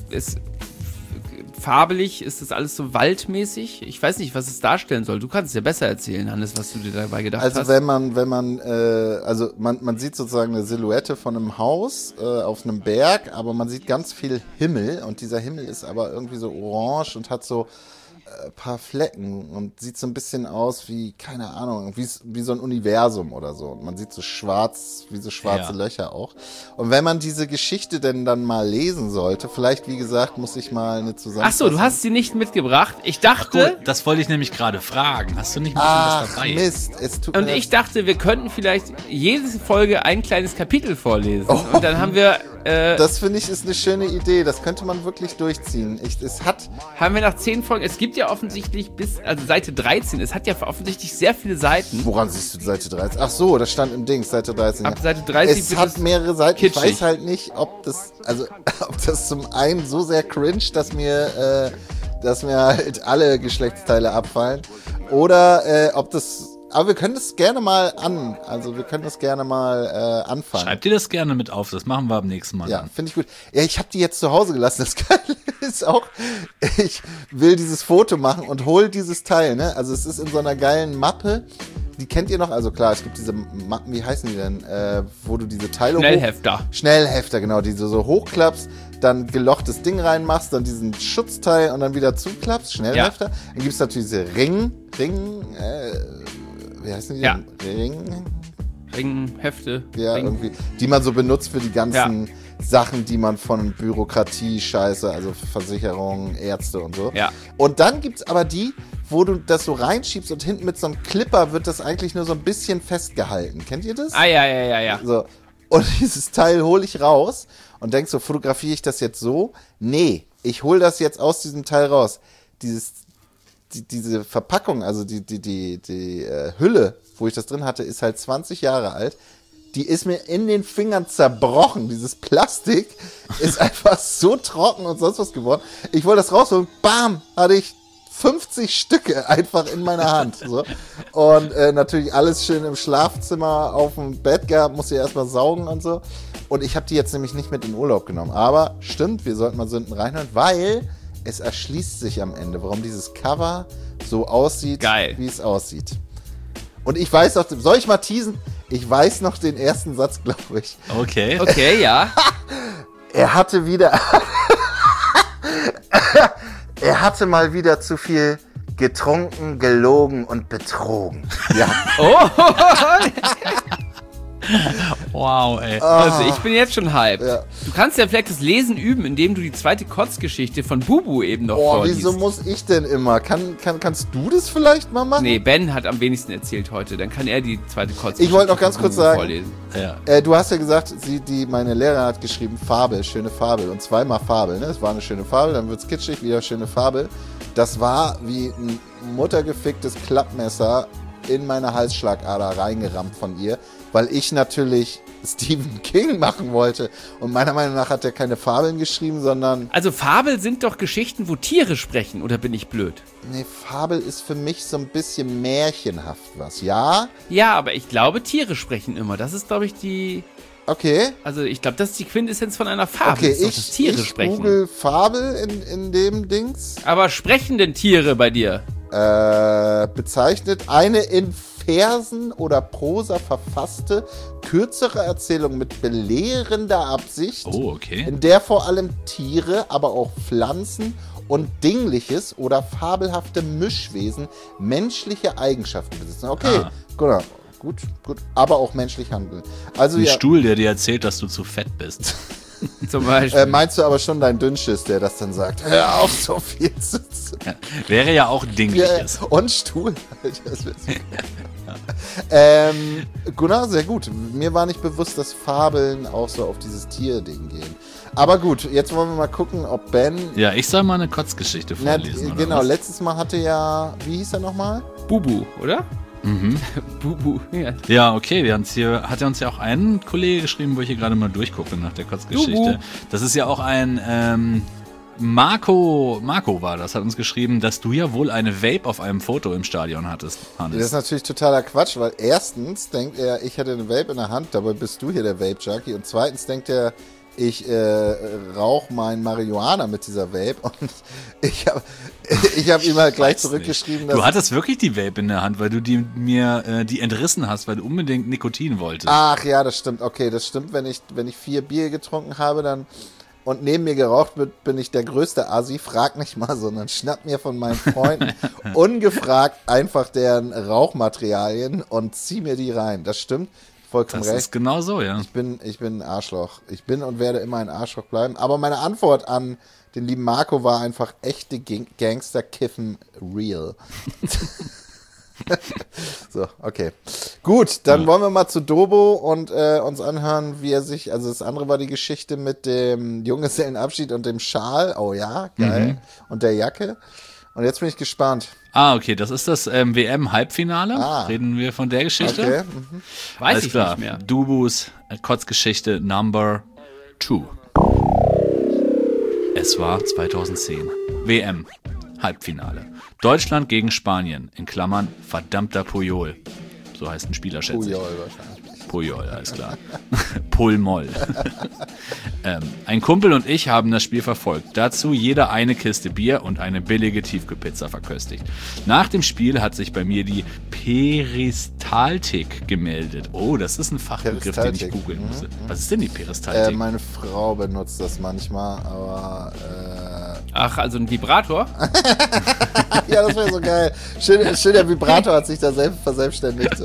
Farbelig ist das alles so waldmäßig. Ich weiß nicht, was es darstellen soll. Du kannst es ja besser erzählen, Hannes, was du dir dabei gedacht Also hast. wenn man sieht sozusagen eine Silhouette von einem Haus auf einem Berg, aber man sieht ganz viel Himmel und dieser Himmel ist aber irgendwie so orange und hat so paar Flecken und sieht so ein bisschen aus wie, keine Ahnung, wie so ein Universum oder so. Und man sieht so schwarz, wie so schwarze Löcher auch. Und wenn man diese Geschichte denn dann mal lesen sollte, vielleicht, wie gesagt, muss ich mal eine Zusammenfassung... Ach so, du hast sie nicht mitgebracht. Ich dachte... Das wollte ich nämlich gerade fragen. Hast du nicht ein bisschen was dabei? Mist, es tut Und mir ich dachte, wir könnten vielleicht jede Folge ein kleines Kapitel vorlesen. Und dann haben wir... Das finde ich ist eine schöne Idee. Das könnte man wirklich durchziehen. Haben wir nach 10 Folgen, es gibt ja offensichtlich also Seite 13, es hat ja offensichtlich sehr viele Seiten. Woran siehst du Seite 13? Ach so, das stand im Dings, Seite 13. Ab Seite 30 es hat mehrere Seiten. kitschig. Ich weiß halt nicht, ob das zum einen so sehr cringe, dass mir halt alle Geschlechtsteile abfallen. Oder ob das... Aber wir können das gerne mal anfangen. Schreib dir das gerne mit auf, das machen wir am nächsten Mal. Ja, dann. finde ich gut. Ja, ich habe die jetzt zu Hause gelassen. Das Geile ist auch, ich will dieses Foto machen und hol dieses Teil, ne? Also es ist in so einer geilen Mappe. Die kennt ihr noch? Also klar, es gibt diese Mappen, wie heißen die denn? Wo du diese Teile Schnellhefter, genau, die du so hochklappst, dann gelochtes Ding reinmachst, dann diesen Schutzteil und dann wieder zuklappst, Schnellhefter. Ja. Dann gibt es natürlich diese wie heißen die denn? Ringhefte. Ja, irgendwie, die man so benutzt für die ganzen Sachen, die man von Bürokratie, Scheiße, also Versicherungen, Ärzte und so. Ja. Und dann gibt's aber die, wo du das so reinschiebst und hinten mit so einem Clipper wird das eigentlich nur so ein bisschen festgehalten. Kennt ihr das? Ja. So. Und dieses Teil hole ich raus und denk so, fotografiere ich das jetzt so? Nee, ich hole das jetzt aus diesem Teil raus. Diese Verpackung, also die Hülle, wo ich das drin hatte, ist halt 20 Jahre alt. Die ist mir in den Fingern zerbrochen. Dieses Plastik ist einfach so trocken und sonst was geworden. Ich wollte das rausholen, bam, hatte ich 50 Stücke einfach in meiner Hand. So. Und natürlich alles schön im Schlafzimmer auf dem Bett gehabt, musste ich erstmal saugen und so. Und ich habe die jetzt nämlich nicht mit in Urlaub genommen. Aber stimmt, wir sollten mal so hinten reinhören, weil es erschließt sich am Ende, warum dieses Cover so aussieht, wie es aussieht. Und ich weiß noch, soll ich mal teasen? Ich weiß noch den ersten Satz, glaube ich. Okay, ja. Er hatte mal wieder zu viel getrunken, gelogen und betrogen. Ja. Wow, ey. Also ich bin jetzt schon hyped. Ja. Du kannst ja vielleicht das Lesen üben, indem du die zweite Kotzgeschichte von Bubu eben noch vorliest. Wieso muss ich denn immer? Kannst du das vielleicht mal machen? Nee, Ben hat am wenigsten erzählt heute. Dann kann er die zweite Kotzgeschichte Ich wollte noch ganz kurz sagen, vorlesen. Ja. Du hast ja gesagt, meine Lehrerin hat geschrieben, Fabel, schöne Fabel. Und zweimal Fabel, ne? Es war eine schöne Fabel, dann wird's kitschig, wieder schöne Fabel. Das war wie ein muttergeficktes Klappmesser in meine Halsschlagader reingerammt von ihr, weil ich natürlich Stephen King machen wollte. Und meiner Meinung nach hat er keine Fabeln geschrieben, sondern... Also Fabel sind doch Geschichten, wo Tiere sprechen, oder bin ich blöd? Nee, Fabel ist für mich so ein bisschen märchenhaft was, ja? Ja, aber ich glaube, Tiere sprechen immer. Das ist, glaube ich, Okay. Also ich glaube, das ist die Quintessenz von einer Fabel. Okay, ist doch, dass Tiere ich sprechen. google Fabel in dem Dings. Aber sprechen denn Tiere bei dir? Bezeichnet eine in Versen oder Prosa verfasste, kürzere Erzählung mit belehrender Absicht, in der vor allem Tiere, aber auch Pflanzen und Dingliches oder fabelhafte Mischwesen menschliche Eigenschaften besitzen. Okay, gut, aber auch menschlich handeln. Also Ein Stuhl, der dir erzählt, dass du zu fett bist. Zum Beispiel. Meinst du aber schon deinen Dünnschiss, der das dann sagt? Hör auf, so viel zu Ja, wäre ja auch Dingliches. Ja, und Stuhl. Gunnar, sehr gut. Mir war nicht bewusst, dass Fabeln auch so auf dieses Tierding gehen. Aber gut, jetzt wollen wir mal gucken, ob Ben... Ja, ich soll mal eine Kotzgeschichte vorlesen. Genau, letztes Mal hatte ja... Wie hieß er nochmal? Bubu, oder? Mhm. Bubu, ja. Ja, okay, hat ja uns ja auch ein Kollege geschrieben, wo ich hier gerade mal durchgucke nach der Kotzgeschichte. Bubu. Das ist ja auch ein Marco war das, hat uns geschrieben, dass du ja wohl eine Vape auf einem Foto im Stadion hattest, Hannes. Das ist natürlich totaler Quatsch, weil erstens denkt er, ich hätte eine Vape in der Hand, dabei bist du hier der Vape-Junkie. Und zweitens denkt er, ich rauche mein Marihuana mit dieser Vape und ich hab ihm halt gleich zurückgeschrieben, dass... Du hattest wirklich die Vape in der Hand, weil du mir die entrissen hast, weil du unbedingt Nikotin wolltest. Ach ja, das stimmt. Okay, das stimmt. Wenn ich 4 Bier getrunken habe, dann und neben mir geraucht wird, bin ich der größte Assi, frag nicht mal, sondern schnapp mir von meinen Freunden ungefragt einfach deren Rauchmaterialien und zieh mir die rein. Das stimmt, vollkommen Das recht. ist genau so, ja. Ich bin ein Arschloch. Ich bin und werde immer ein Arschloch bleiben. Aber meine Antwort an den lieben Marco war einfach echte Gangster kiffen real. So, okay. Gut, dann wollen wir mal zu Dobo und uns anhören, wie er sich, also das andere war die Geschichte mit dem Junggesellenabschied und dem Schal. Oh ja, geil. Und der Jacke. Und jetzt bin ich gespannt. Okay, das ist das WM-Halbfinale. Reden wir von der Geschichte? Okay. Weiß Alles ich klar. nicht mehr. Dubus Kotzgeschichte Number 2. Es war 2010. WM. Halbfinale. Deutschland gegen Spanien. In Klammern verdammter Puyol. So heißt ein Spieler, schätze ich. Puyol wahrscheinlich. Puyol, alles klar. Pulmoll. Ein Kumpel und ich haben das Spiel verfolgt. Dazu jeder eine Kiste Bier und eine billige Tiefkühlpizza verköstigt. Nach dem Spiel hat sich bei mir die Peristaltik gemeldet. Oh, das ist ein Fachbegriff, den ich googeln muss. Was ist denn die Peristaltik? Meine Frau benutzt das manchmal, aber Ach, also ein Vibrator? ja, das wäre so geil. Schön, der Vibrator hat sich da selbst verselbstständigt.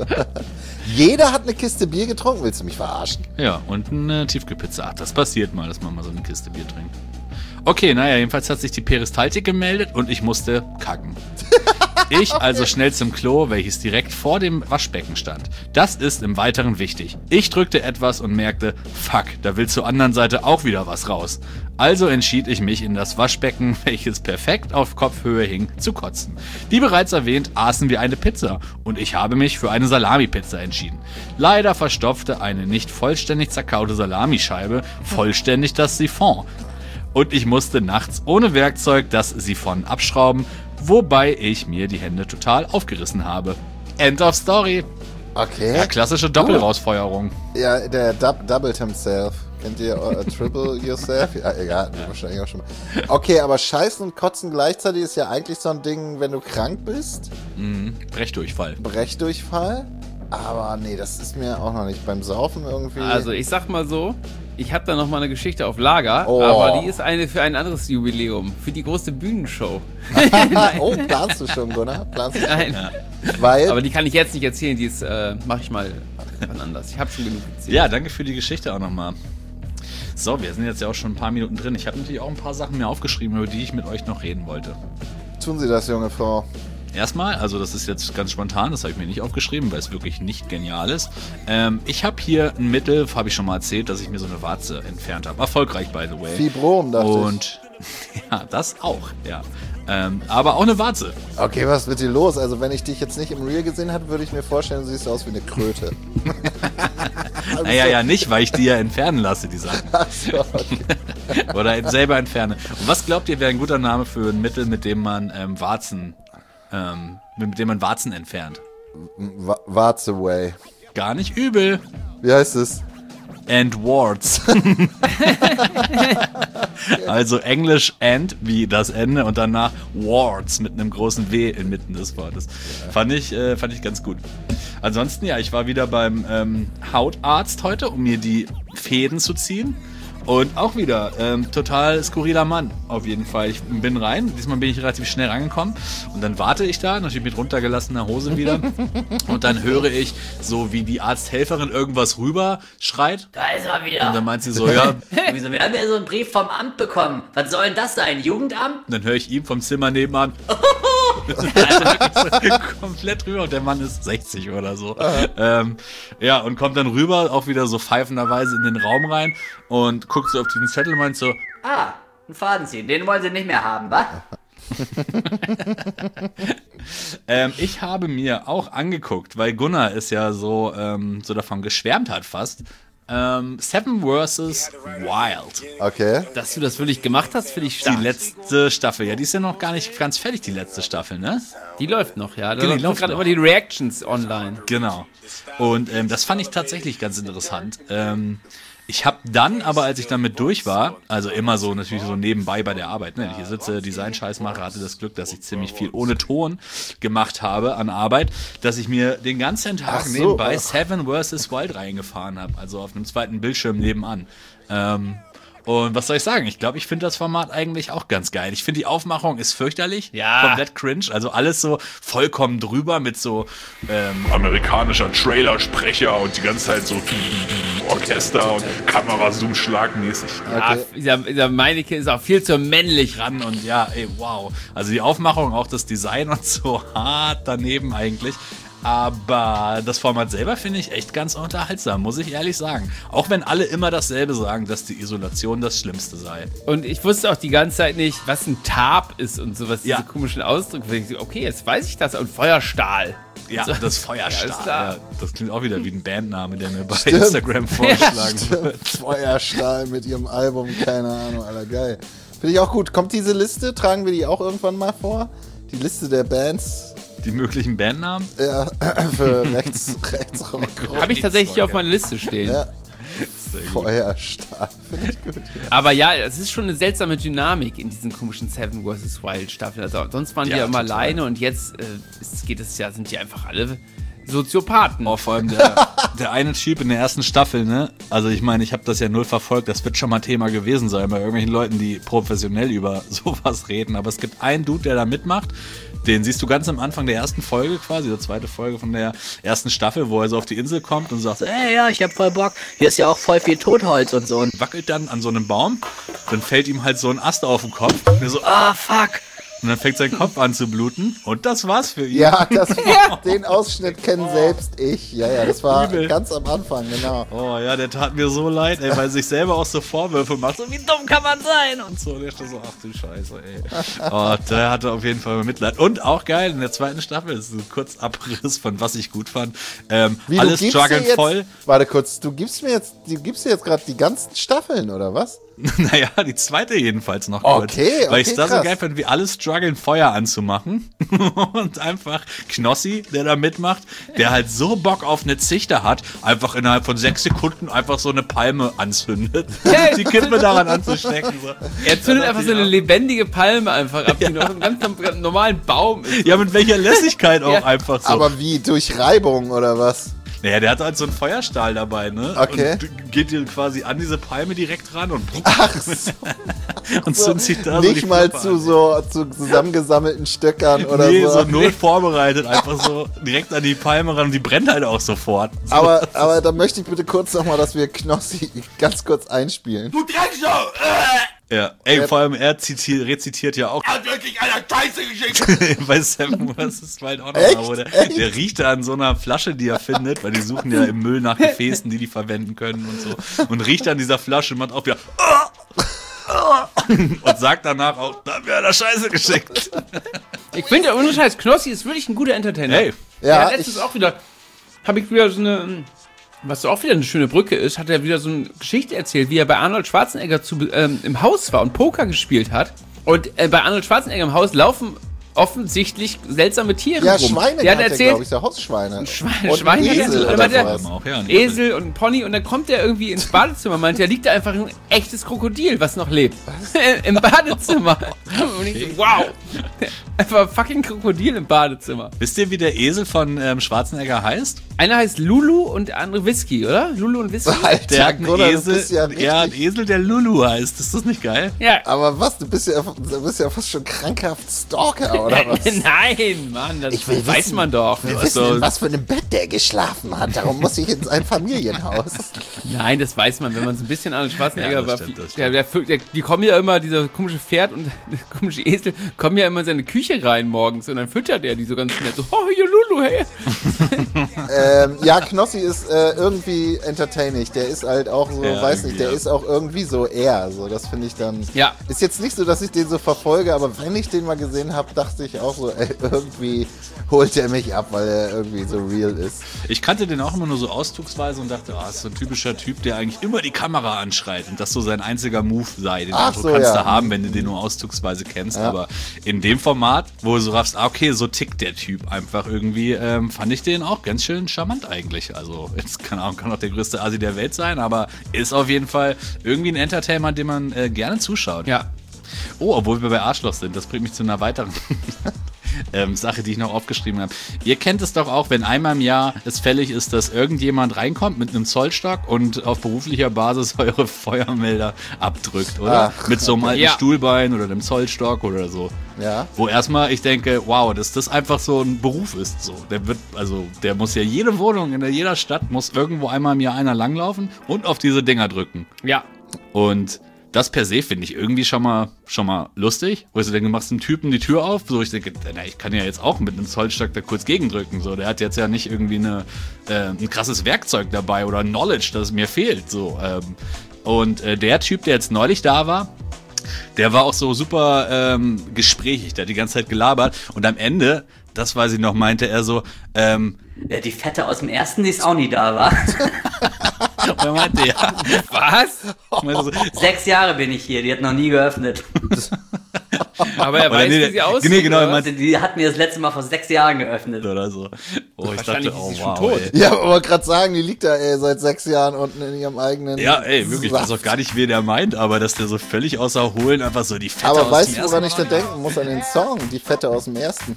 Jeder hat eine Kiste Bier getrunken. Willst du mich verarschen? Ja, und eine Tiefkühlpizza. Ach, das passiert mal, dass man mal so eine Kiste Bier trinkt. Okay, naja, jedenfalls hat sich die Peristaltik gemeldet und ich musste kacken. Ich also schnell zum Klo, welches direkt vor dem Waschbecken stand. Das ist im Weiteren wichtig. Ich drückte etwas und merkte, fuck, da will zur anderen Seite auch wieder was raus. Also entschied ich mich in das Waschbecken, welches perfekt auf Kopfhöhe hing, zu kotzen. Wie bereits erwähnt, aßen wir eine Pizza und ich habe mich für eine Salami-Pizza entschieden. Leider verstopfte eine nicht vollständig zerkaute Salamischeibe vollständig das Siphon. Und ich musste nachts ohne Werkzeug das Siphon abschrauben, wobei ich mir die Hände total aufgerissen habe. End of Story. Okay. Ja, klassische Doppelrausfeuerung. Ja, der doubled himself. Kennt ihr Triple Yourself? Ja, egal, wahrscheinlich auch schon mal. Okay, aber Scheißen und Kotzen gleichzeitig ist ja eigentlich so ein Ding, wenn du krank bist. Brechdurchfall. Brechdurchfall. Aber nee, das ist mir auch noch nicht beim Saufen irgendwie. Also ich sag mal so, ich habe da noch mal eine Geschichte auf Lager, Oh. aber die ist eine für ein anderes Jubiläum, für die große Bühnenshow. Oh, planst du schon, Gunnar? Planst du schon? Nein, Weil, aber die kann ich jetzt nicht erzählen, die ist, mache ich mal wann anders. Ich habe schon genug erzählt. Ja, danke für die Geschichte auch nochmal. So, wir sind jetzt ja auch schon ein paar Minuten drin. Ich habe natürlich auch ein paar Sachen mir aufgeschrieben, über die ich mit euch noch reden wollte. tun Sie das, junge Frau. Erstmal, also das ist jetzt ganz spontan, das habe ich mir nicht aufgeschrieben, weil es wirklich nicht genial ist. Ich habe hier ein Mittel, habe ich schon mal erzählt, dass ich mir so eine Warze entfernt habe. Erfolgreich, by the way. Fibrom, dachte ich. Und ja, das auch, ja. Aber auch eine Warze. Okay, was ist mit dir los? Also, wenn ich dich jetzt nicht im Real gesehen hätte, würde ich mir vorstellen, du siehst aus wie eine Kröte. Naja, ja nicht, weil ich die ja entfernen lasse, die Sachen. Ach so, okay. Oder selber entferne. Und was glaubt ihr, wäre ein guter Name für ein Mittel, mit dem man Warzen entfernt? Warzeway. Gar nicht übel. Wie heißt es? And warts. Also Englisch and wie das Ende und danach warts mit einem großen W inmitten des Wortes. Fand ich ganz gut. Ansonsten, ja, ich war wieder beim Hautarzt heute, um mir die Fäden zu ziehen. Und auch wieder total skurriler Mann, auf jeden Fall. Ich bin rein, diesmal bin ich relativ schnell rangekommen und dann warte ich da, natürlich mit runtergelassener Hose wieder und dann höre ich so, wie die Arzthelferin irgendwas rüber schreit Da ist er und wieder. dann meint sie so, ja, Wieso, wir haben ja so einen Brief vom Amt bekommen. Was soll denn das sein? Jugendamt? und dann höre ich ihm vom Zimmer nebenan komplett rüber und der Mann ist 60 oder so. Ja, und kommt dann rüber, auch wieder so pfeifenderweise in den Raum rein und guckt so auf diesen Zettel und meint so, Ah, ein Fadenziehen. Den wollen sie nicht mehr haben, wa? ich habe mir auch angeguckt, weil Gunnar ist ja so davon geschwärmt hat fast, Seven vs. Wild. Okay. Dass du das wirklich gemacht hast, finde ich Die stark. letzte Staffel. Ja, die ist ja noch gar nicht ganz fertig, die letzte Staffel, ne? Die läuft noch, ja. Da Die sind läuft gerade noch. immer die Reactions online. Genau. Und das fand ich tatsächlich ganz interessant. Ich habe dann, aber als ich damit durch war, also immer so natürlich so nebenbei bei der Arbeit, ne, wenn ich hier sitze, Design-Scheiß mache, hatte das Glück, dass ich ziemlich viel ohne Ton gemacht habe an Arbeit, dass ich mir den ganzen Tag Ach so. nebenbei Seven vs. Wild reingefahren habe, also auf einem zweiten Bildschirm nebenan. Und was soll ich sagen? Ich glaube, ich finde das Format eigentlich auch ganz geil. Ich finde, die Aufmachung ist fürchterlich. Ja. Komplett cringe. Also alles so vollkommen drüber mit so amerikanischer Trailersprecher und die ganze Zeit so Orchester und Kamerazoom schlagmäßig Ja, dieser Meinecke ist auch viel zu männlich. ran und ja, ey, wow. Also die Aufmachung, auch das Design und so hart daneben eigentlich. Aber das Format selber finde ich echt ganz unterhaltsam, muss ich ehrlich sagen. Auch wenn alle immer dasselbe sagen, dass die Isolation das Schlimmste sei. Und ich wusste auch die ganze Zeit nicht, was ein Tarp ist und sowas, Ja. diese komischen Ausdrücke. Okay, jetzt weiß ich das. Und Feuerstahl. Ja, So. das Feuerstahl. Ja, ist klar. Ja, das klingt auch wieder wie ein Bandname, der mir bei Instagram vorgeschlagen wird. Feuerstahl mit ihrem Album, keine Ahnung, Alter, geil. Finde ich auch gut. Kommt diese Liste, tragen wir die auch irgendwann mal vor? Die Liste der Bands Die möglichen Bandnamen? für Rechtsrock. Habe ich tatsächlich auf meiner Liste stehen. Ja, Sehr gut. Feuerstahl. Finde ich gut. Aber ja, es ist schon eine seltsame Dynamik in diesen komischen Seven vs. Wild Staffeln. Also, sonst waren die Ja, ja immer total. alleine und jetzt sind die einfach alle Soziopathen. Oh, vor allem der eine Typ in der ersten Staffel, ne? Also ich meine, ich habe das ja null verfolgt, das wird schon mal Thema gewesen sein bei irgendwelchen Leuten, die professionell über sowas reden. Aber es gibt einen Dude, der da mitmacht, den siehst du ganz am Anfang der ersten Folge quasi, der zweite Folge von der ersten Staffel, wo er so auf die Insel kommt und sagt, Ey, ja, ich hab voll Bock. Hier ist ja auch voll viel Totholz und so. Und wackelt dann an so einem Baum, dann fällt ihm halt so ein Ast auf den Kopf und er so, fuck. und dann fängt sein Kopf an zu bluten und das war's für ihn. Ja, den Ausschnitt kenne selbst ich. Ja, das war Übel. ganz am Anfang, genau. Oh ja, der tat mir so leid, ey, weil er sich selber auch so Vorwürfe macht, so wie dumm kann man sein und so. Und der steht so, ach du Scheiße, ey. Oh, der hatte auf jeden Fall Mitleid. Und auch geil, in der zweiten Staffel, das ist ein kurz Abriss von was ich gut fand. Wie, Alles du gibst struggeln dir jetzt, voll. Warte kurz, du gibst dir jetzt gerade die ganzen Staffeln, oder was? Naja, die zweite jedenfalls noch kurz. Okay, weil ich es da so krass. geil finde, wie alle strugglen, Feuer anzumachen. Und einfach Knossi, der da mitmacht, der halt so Bock auf eine Zichte hat, einfach innerhalb von 6 Sekunden einfach so eine Palme anzündet. Ja, die Kippe daran anzustecken. So. Er zündet einfach so eine lebendige Palme einfach ab, die noch einen ganz normalen Baum ist. Ja, mit welcher Lässigkeit auch Ja. einfach so. Aber wie, durch Reibung oder was? Naja, der hat halt so einen Feuerstahl dabei, ne? Okay. Und geht dir quasi an diese Palme direkt ran und und So, zündet sich da so die nicht mal Flamme an. zu zusammengesammelten Stöckern oder Nee, so so. null vorbereitet, einfach so direkt an die Palme ran und die brennt halt auch sofort. So. Aber da möchte ich bitte kurz nochmal, dass wir Knossi ganz kurz einspielen. Du Drecksau! Ja, ey, vor allem er rezitiert ja auch Hat wirklich einer Scheiße geschickt! bei Seven vs. Wild auch noch Echt? mal, wo der Echt? riecht da an so einer Flasche, die er findet, weil die suchen ja im Müll nach Gefäßen, die verwenden können und so. Und riecht an dieser Flasche und macht auch wieder und sagt danach auch, da wäre der Scheiße geschickt. Ich finde, der Unterscheiß Knossi ist wirklich ein guter Entertainer. Hey, Ja, Ja, letztens auch wieder, habe ich wieder so eine, was auch wieder eine schöne Brücke ist, hat er wieder so eine Geschichte erzählt, wie er bei Arnold Schwarzenegger im Haus war und Poker gespielt hat. Und bei Arnold Schwarzenegger im Haus laufen offensichtlich seltsame Tiere Ja, rum. Schweine Der hat er, erzählt, glaube ich, der Hausschweine. Und Schweine, ein Esel und oder der- sowas. auch, ja, ein Esel und ein Pony und dann kommt er irgendwie ins Badezimmer, meint, da liegt da einfach ein echtes Krokodil, was noch lebt. Im Badezimmer. Und ich so, wow. Einfach fucking Krokodil im Badezimmer. Wisst ihr, wie der Esel von Schwarzenegger heißt? Einer heißt Lulu und der andere Whisky, oder? Lulu und Whisky? Alter, Der hat einen Gunnar, du Esel, bist ja richtig, ein Esel, der Lulu heißt. Ist das nicht geil? Ja. aber was, du bist ja fast schon krankhaft Stalker, oder was? Nein, Mann, das Ich will weiß wissen. man doch. Wir Also- wissen, in was für einem Bett der geschlafen hat. Darum muss ich in sein Familienhaus. Nein, das weiß man, wenn man so ein bisschen an Schwarzenegger Ja, war. das stimmt. Die kommen ja immer, dieser komische Pferd und der komische Esel, kommen ja immer in seine Küche rein morgens und dann füttert er die so ganz nett. So, oh, hier Lulu, hey. Ja, Knossi ist irgendwie entertaining. Der ist halt auch so, Ja, weiß nicht, der irgendwie, ist auch irgendwie so er. So, das finde ich dann. Ja. Ist jetzt nicht so, dass ich den so verfolge, aber wenn ich den mal gesehen habe, dachte ich auch so, ey, irgendwie holt er mich ab, weil er irgendwie so real ist. Ich kannte den auch immer nur so auszugsweise und dachte, das ist so ein typischer Typ, der eigentlich immer die Kamera anschreit und das so sein einziger Move sei, den Ach du so, kannst ja. du haben, wenn du den nur auszugsweise kennst. Aber in dem Format, wo du so raffst, okay, so tickt der Typ einfach irgendwie, fand ich den auch ganz schön charmant eigentlich. Also, jetzt kann auch der größte Asi der Welt sein, aber ist auf jeden Fall irgendwie ein Entertainer, dem man gerne zuschaut. Ja. Oh, obwohl wir bei Arschloch sind, das bringt mich zu einer weiteren Sache, die ich noch aufgeschrieben habe. Ihr kennt es doch auch, wenn einmal im Jahr es fällig ist, dass irgendjemand reinkommt mit einem Zollstock und auf beruflicher Basis eure Feuermelder abdrückt, oder? Ach, mit so einem alten Ja. Stuhlbein oder einem Zollstock oder so. Ja. Wo erstmal ich denke, wow, dass das einfach so ein Beruf ist. So. Der muss ja jede Wohnung in jeder Stadt muss irgendwo einmal im Jahr einer langlaufen und auf diese Dinger drücken. Ja. Und das per se finde ich irgendwie schon mal lustig. Wo ich so denke, machst einen Typen die Tür auf, so ich denke, na, ich kann ja jetzt auch mit einem Zollstock da kurz gegendrücken. So, der hat jetzt ja nicht irgendwie ein krasses Werkzeug dabei oder Knowledge, das mir fehlt. So, und der Typ, der jetzt neulich da war, der war auch so super gesprächig, der hat die ganze Zeit gelabert und am Ende, das weiß ich noch, meinte er so, Die Fette aus dem ersten, die ist auch nie da, war. und er meinte, ja, Was? meinte so, 6 Jahre bin ich hier, die hat noch nie geöffnet. Aber er Oder weiß, nee, wie sie aussieht. nee, genau, oder er was? meinte, Die hat mir das letzte Mal vor 6 Jahren geöffnet. oder so. Oh, ich Wahrscheinlich dachte, ist sie oh schon wow, tot. ey. Ja, aber gerade sagen, die liegt da seit 6 Jahren unten in ihrem eigenen. Ja, ey, wirklich, ich weiß auch gar nicht, wen der meint, aber dass der so völlig außer Holen einfach so die Fette Aber aus weißt dem du, woran ersten ich da denken muss? An den Song, die Fette aus dem ersten.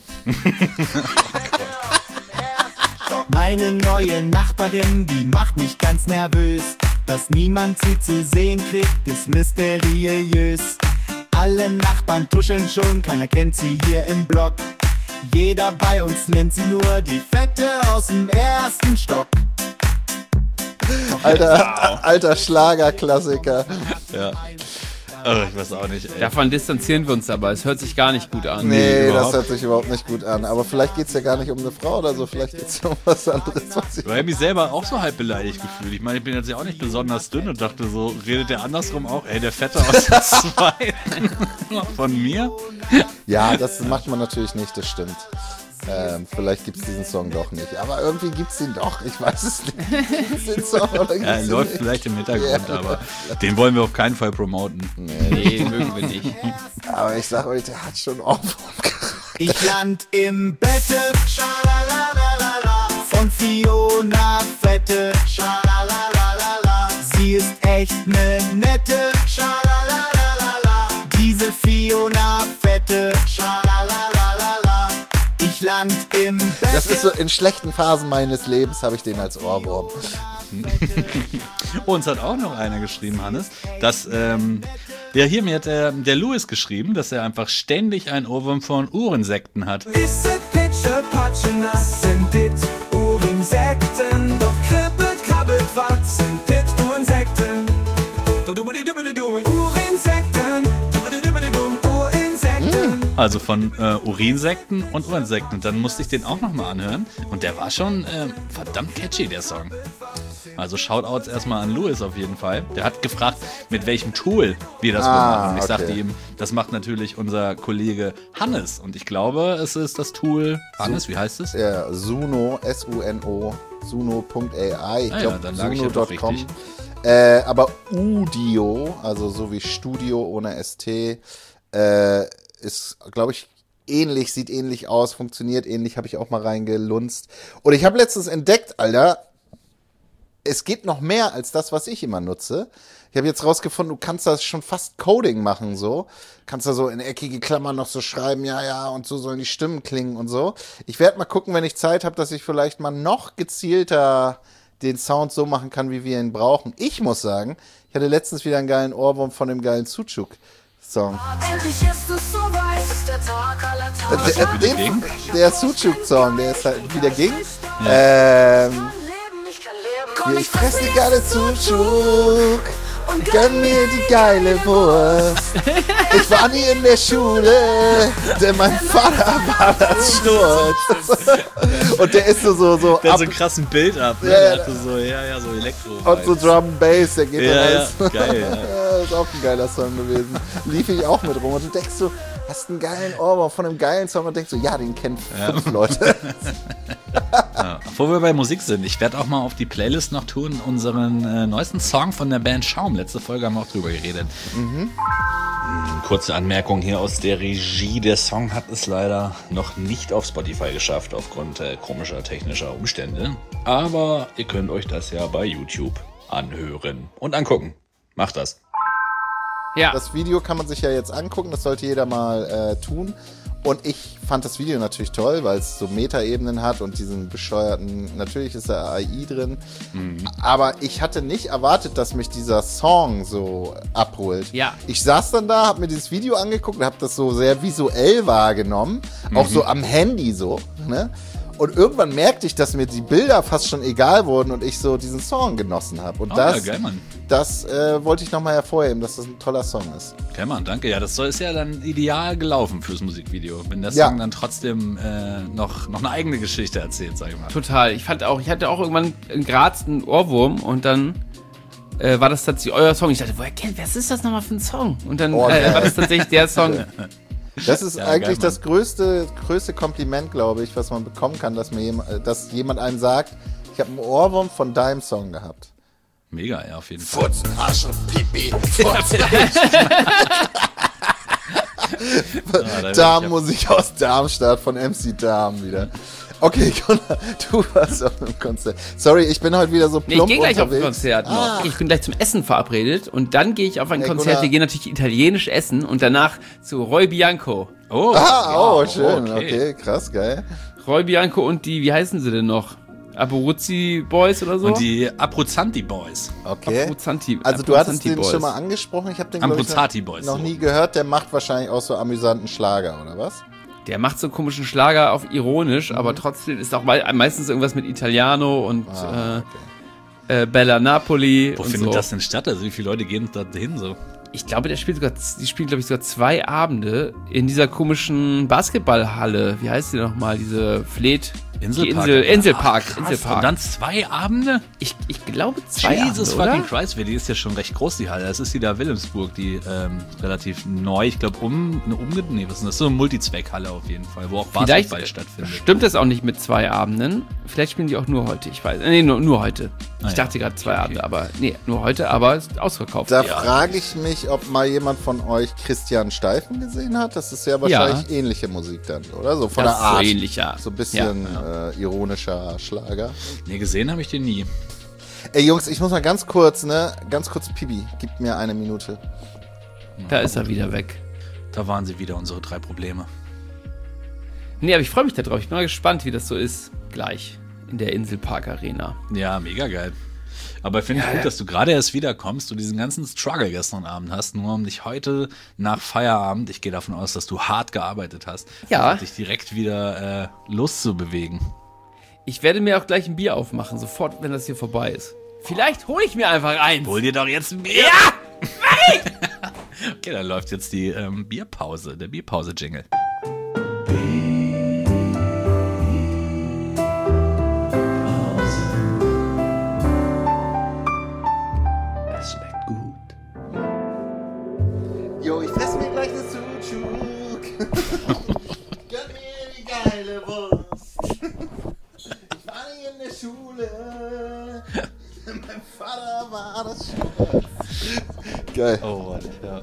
Meine neue Nachbarin, die macht mich ganz nervös. Dass niemand sie zu sehen kriegt, ist mysteriös. Alle Nachbarn tuscheln schon, keiner kennt sie hier im Block. Jeder bei uns nennt sie nur die Fette aus dem ersten Stock. Alter Schlagerklassiker. Ja. Oh, ich weiß auch nicht, ey. Davon distanzieren wir uns aber. Es hört sich gar nicht gut an. Nee, das überhaupt. hört sich überhaupt nicht gut an. Aber vielleicht geht's ja gar nicht um eine Frau oder so. Vielleicht geht's ja um was anderes. Was ich Ich habe mich selber auch so halb beleidigt gefühlt. Ich meine, ich bin jetzt ja auch nicht besonders dünn und dachte so, redet der andersrum auch? Ey, der Fette aus dem zweiten von mir? ja, das macht man natürlich nicht, das stimmt. Vielleicht gibt's diesen Song doch nicht. Aber irgendwie gibt's ihn doch. Ich weiß es nicht. Gibt's den Song oder gibt's Er ihn läuft nicht? vielleicht im Hintergrund, Ja. aber den wollen wir auf keinen Fall promoten. Nee, mögen wir nicht. Aber ich sag euch, der hat schon Ohrwurm. Ich land im Bette, schalalalala, von Fiona Fette, schalalalala. Sie ist echt ne nette, schalalalala. Diese Fiona Fette, schalalalala. Ich land im Bette. Das ist so, in schlechten Phasen meines Lebens habe ich den als Ohrwurm. Uns hat auch noch einer geschrieben, Hannes, dass, hier mir hat der Louis geschrieben, dass er einfach ständig einen Ohrwurm von Uhrinsekten hat. Ist es Pitche, Patsche, nass sind dit Uhrinsekten. Doch kribbelt, krabbelt, was sind dit Uhrinsekten? Uhrinsekten, Uhrinsekten. Also von Urinsekten und Uhrinsekten. Und dann musste ich den auch nochmal anhören. Und der war schon verdammt catchy, der Song. Also Shoutouts erstmal an Louis auf jeden Fall. Der hat gefragt, mit welchem Tool wir das wohl machen. Und ich sagte ihm, das macht natürlich unser Kollege Hannes. Und ich glaube, es ist das Tool... Hannes, wie heißt es? Ja, Suno, S-U-N-O, Suno.ai. Ich Ah ja, glaube, dann lag ich ja doch Suno.com. richtig. Aber Udio, also so wie Studio ohne ST, ist, glaube ich, ähnlich, sieht ähnlich aus, funktioniert ähnlich, habe ich auch mal reingelunzt. Und ich habe letztens entdeckt, Alter, es geht noch mehr als das, was ich immer nutze. Ich habe jetzt rausgefunden, du kannst das schon fast Coding machen, so. Kannst da so in eckige Klammern noch so schreiben, ja, und so sollen die Stimmen klingen und so. Ich werde mal gucken, wenn ich Zeit habe, dass ich vielleicht mal noch gezielter den Sound so machen kann, wie wir ihn brauchen. Ich muss sagen, ich hatte letztens wieder einen geilen Ohrwurm von dem geilen Sucuk-Song. Endlich ist es soweit, ist der Tag aller Tage. Der Sucuk-Song, der ist halt wieder ging. Ich fresse die geile Sucuk und gönn mir die geile Wurst. Ich war nie in der Schule, denn mein Vater war das Sturz. Und der ist so Der ab hat so einen krassen Bild ab. Ne? Ja, Der hatte so, so Elektro. und so Drum and Bass, der geht dann Ja, alles. geil. Ja. Ja, das ist auch ein geiler Song gewesen. Lief ich auch mit rum und du denkst so, hast einen geilen Ohrwurm von einem geilen Song und denkst so, ja, den kennen 5 Leute. Ja. Wo wir bei Musik sind, ich werde auch mal auf die Playlist noch tun, unseren neuesten Song von der Band Schaum. Letzte Folge haben wir auch drüber geredet. Kurze Anmerkung hier aus der Regie. Der Song hat es leider noch nicht auf Spotify geschafft, aufgrund komischer technischer Umstände. Aber ihr könnt euch das ja bei YouTube anhören und angucken. Macht das. Ja, Das Video kann man sich ja jetzt angucken, das sollte jeder mal tun. Und ich fand das Video natürlich toll, weil es so Metaebenen hat und diesen bescheuerten, natürlich ist da AI drin. Aber ich hatte nicht erwartet, dass mich dieser Song so abholt. Ja. Ich saß dann da, hab mir dieses Video angeguckt und hab das so sehr visuell wahrgenommen. Auch so am Handy so, ne? Und irgendwann merkte ich, dass mir die Bilder fast schon egal wurden und ich so diesen Song genossen habe. Und ja, geil, Mann. das wollte ich nochmal hervorheben, dass das ein toller Song ist. Okay, Mann, danke. Ja, das ist ja dann ideal gelaufen fürs Musikvideo. Wenn der Ja. Song dann trotzdem noch eine eigene Geschichte erzählt, sag ich mal. Total. Ich hatte auch irgendwann in Graz einen Ohrwurm und dann war das tatsächlich euer Song. Ich dachte, was ist das nochmal für ein Song? Und dann geil. war das tatsächlich der Song. Das ist Ja, eigentlich geil, das größte Kompliment, glaube ich, was man bekommen kann, dass jemand einem sagt, ich habe einen Ohrwurm von deinem Song gehabt. Mega, ja, auf jeden Fall. Furz, Arsch und Pipi. Furz. Darmmusik aus Darmstadt von MC Darm wieder. Okay, Gunnar, du warst auf einem Konzert. Sorry, ich bin heute wieder so Nee, plump ich gehe gleich auf ein unterwegs. Konzert noch. Ich bin gleich zum Essen verabredet und dann gehe ich auf ein Konzert. Gunnar. Wir gehen natürlich italienisch essen und danach zu Roy Bianco. Oh, Schön. okay. Okay, krass, geil. Roy Bianco und die, wie heißen sie denn noch? Abruzzi Boys oder so? Und die Abruzzanti Boys. Okay. Abruzzanti, Also du hattest Abruzzanti den Boys. schon mal angesprochen. Ich habe den, glaub ich, Ambruzzati Boys, noch so. nie gehört. Der macht wahrscheinlich auch so amüsanten Schlager, oder was? Der macht so einen komischen Schlager auf ironisch, aber trotzdem ist auch meistens irgendwas mit Italiano und Bella Napoli. Wo und findet so. das denn statt? Also wie viele Leute gehen da hin so? Ich glaube, die spielen, glaube ich, sogar 2 Abende in dieser komischen Basketballhalle. Wie heißt die nochmal? Diese Inselpark. Inselpark. Ach, krass. Inselpark. Und dann 2 Abende? Ich glaube 2 Jesus Abende, fucking oder? Christ, die ist ja schon recht groß, die Halle. Das ist die da Wilhelmsburg, die relativ neu, ich glaube, was ist das? So eine Multizweckhalle auf jeden Fall, wo auch Vielleicht Basketball stattfindet. stimmt das auch nicht mit 2 Abenden. Vielleicht spielen die auch nur heute. Ich weiß. Nee, nur heute. Ich ja. dachte gerade 2 Abende, aber nee, nur heute, aber ist ausverkauft. Da Ja. frage ich mich, ob mal jemand von euch Christian Steifen gesehen hat. Das ist ja wahrscheinlich ähnliche Musik dann, oder? So von Das der ist so Art. ähnlich, ja. So ein bisschen ironischer Schlager. Nee, gesehen habe ich den nie. Ey Jungs, ich muss mal ganz kurz Pipi, gib mir eine Minute. Da ist er wieder weg. Da waren sie wieder, unsere 3 Probleme. Nee, aber ich freue mich da drauf. Ich bin mal gespannt, wie das so ist. Gleich in der Inselpark Arena. Ja, mega geil. Aber finde ich gut, dass du gerade erst wiederkommst, du diesen ganzen Struggle gestern Abend hast, nur um dich heute nach Feierabend, ich gehe davon aus, dass du hart gearbeitet hast, Ja. dich direkt wieder loszubewegen. Ich werde mir auch gleich ein Bier aufmachen, sofort, wenn das hier vorbei ist. Vielleicht hole ich mir einfach eins. Hol dir doch jetzt ein Bier! Ja! Okay, dann läuft jetzt die Bierpause, der Bierpause-Jingle. Das schmeckt gut. Jo, ich fress mir gleich eine Sucuk. Gönn mir die geile Wurst. Ich war nie in der Schule. Mein Vater war das Schulz. Geil. Oh Mann, ja.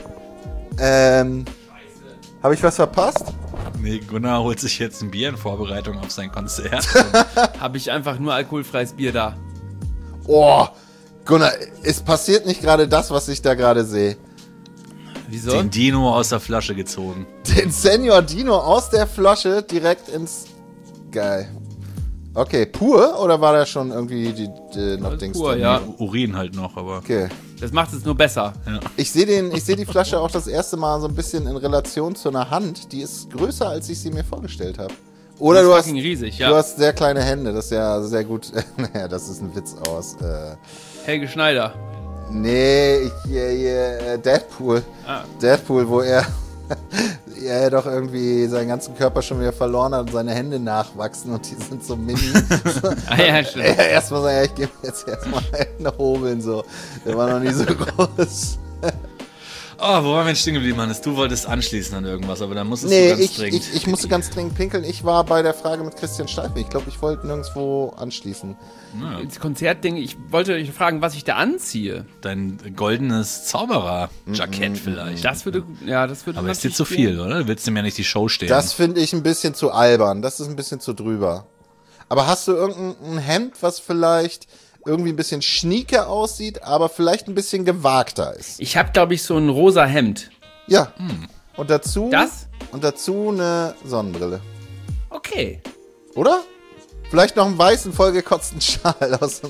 Habe ich was verpasst? Nee, Gunnar holt sich jetzt ein Bier in Vorbereitung auf sein Konzert. Habe ich einfach nur alkoholfreies Bier da. Oh, Gunnar, es passiert nicht gerade das, was ich da gerade sehe. Wieso? Den Dino aus der Flasche gezogen. Den Senior Dino aus der Flasche direkt ins... Geil. Okay, pur oder war da schon irgendwie die noch Dings Pur, drin? ja. Urin halt noch, aber Okay. Das macht es nur besser. Ich sehe die Flasche auch das erste Mal so ein bisschen in Relation zu einer Hand. Die ist größer, als ich sie mir vorgestellt habe. Oder Die ist du hast, fucking riesig, du ja. hast sehr kleine Hände. Das ist ja sehr gut. Naja, das ist ein Witz aus. Helge Schneider. Nee, Deadpool. Ah. Deadpool, wo er doch irgendwie seinen ganzen Körper schon wieder verloren hat und seine Hände nachwachsen und die sind so mini. Ah, ja, stimmt. Erstmal sagen, ja, ich gebe jetzt erstmal einen hobeln, so. Der war noch nie so groß. Oh, wo waren wir stehen geblieben, Hannes? Du wolltest anschließen an irgendwas, aber dann musstest du Nee, ganz dringend. ich musste ganz dringend pinkeln. Ich war bei der Frage mit Christian Steifen. Ich glaube, ich wollte nirgendwo anschließen. Das Konzertding, ich wollte euch fragen, was ich da anziehe. Dein goldenes Zauberer-Jackett vielleicht. Das würde aber ist dir natürlich zu viel, oder? Du willst ihm ja nicht die Show stehen. Das finde ich ein bisschen zu albern. Das ist ein bisschen zu drüber. Aber hast du irgendein Hemd, was vielleicht irgendwie ein bisschen schnieke aussieht, aber vielleicht ein bisschen gewagter ist? Ich habe, glaube ich, so ein rosa Hemd. Ja. Und dazu Das? Und dazu eine Sonnenbrille. Okay. Oder? Vielleicht noch einen weißen, vollgekotzten Schal aus dem...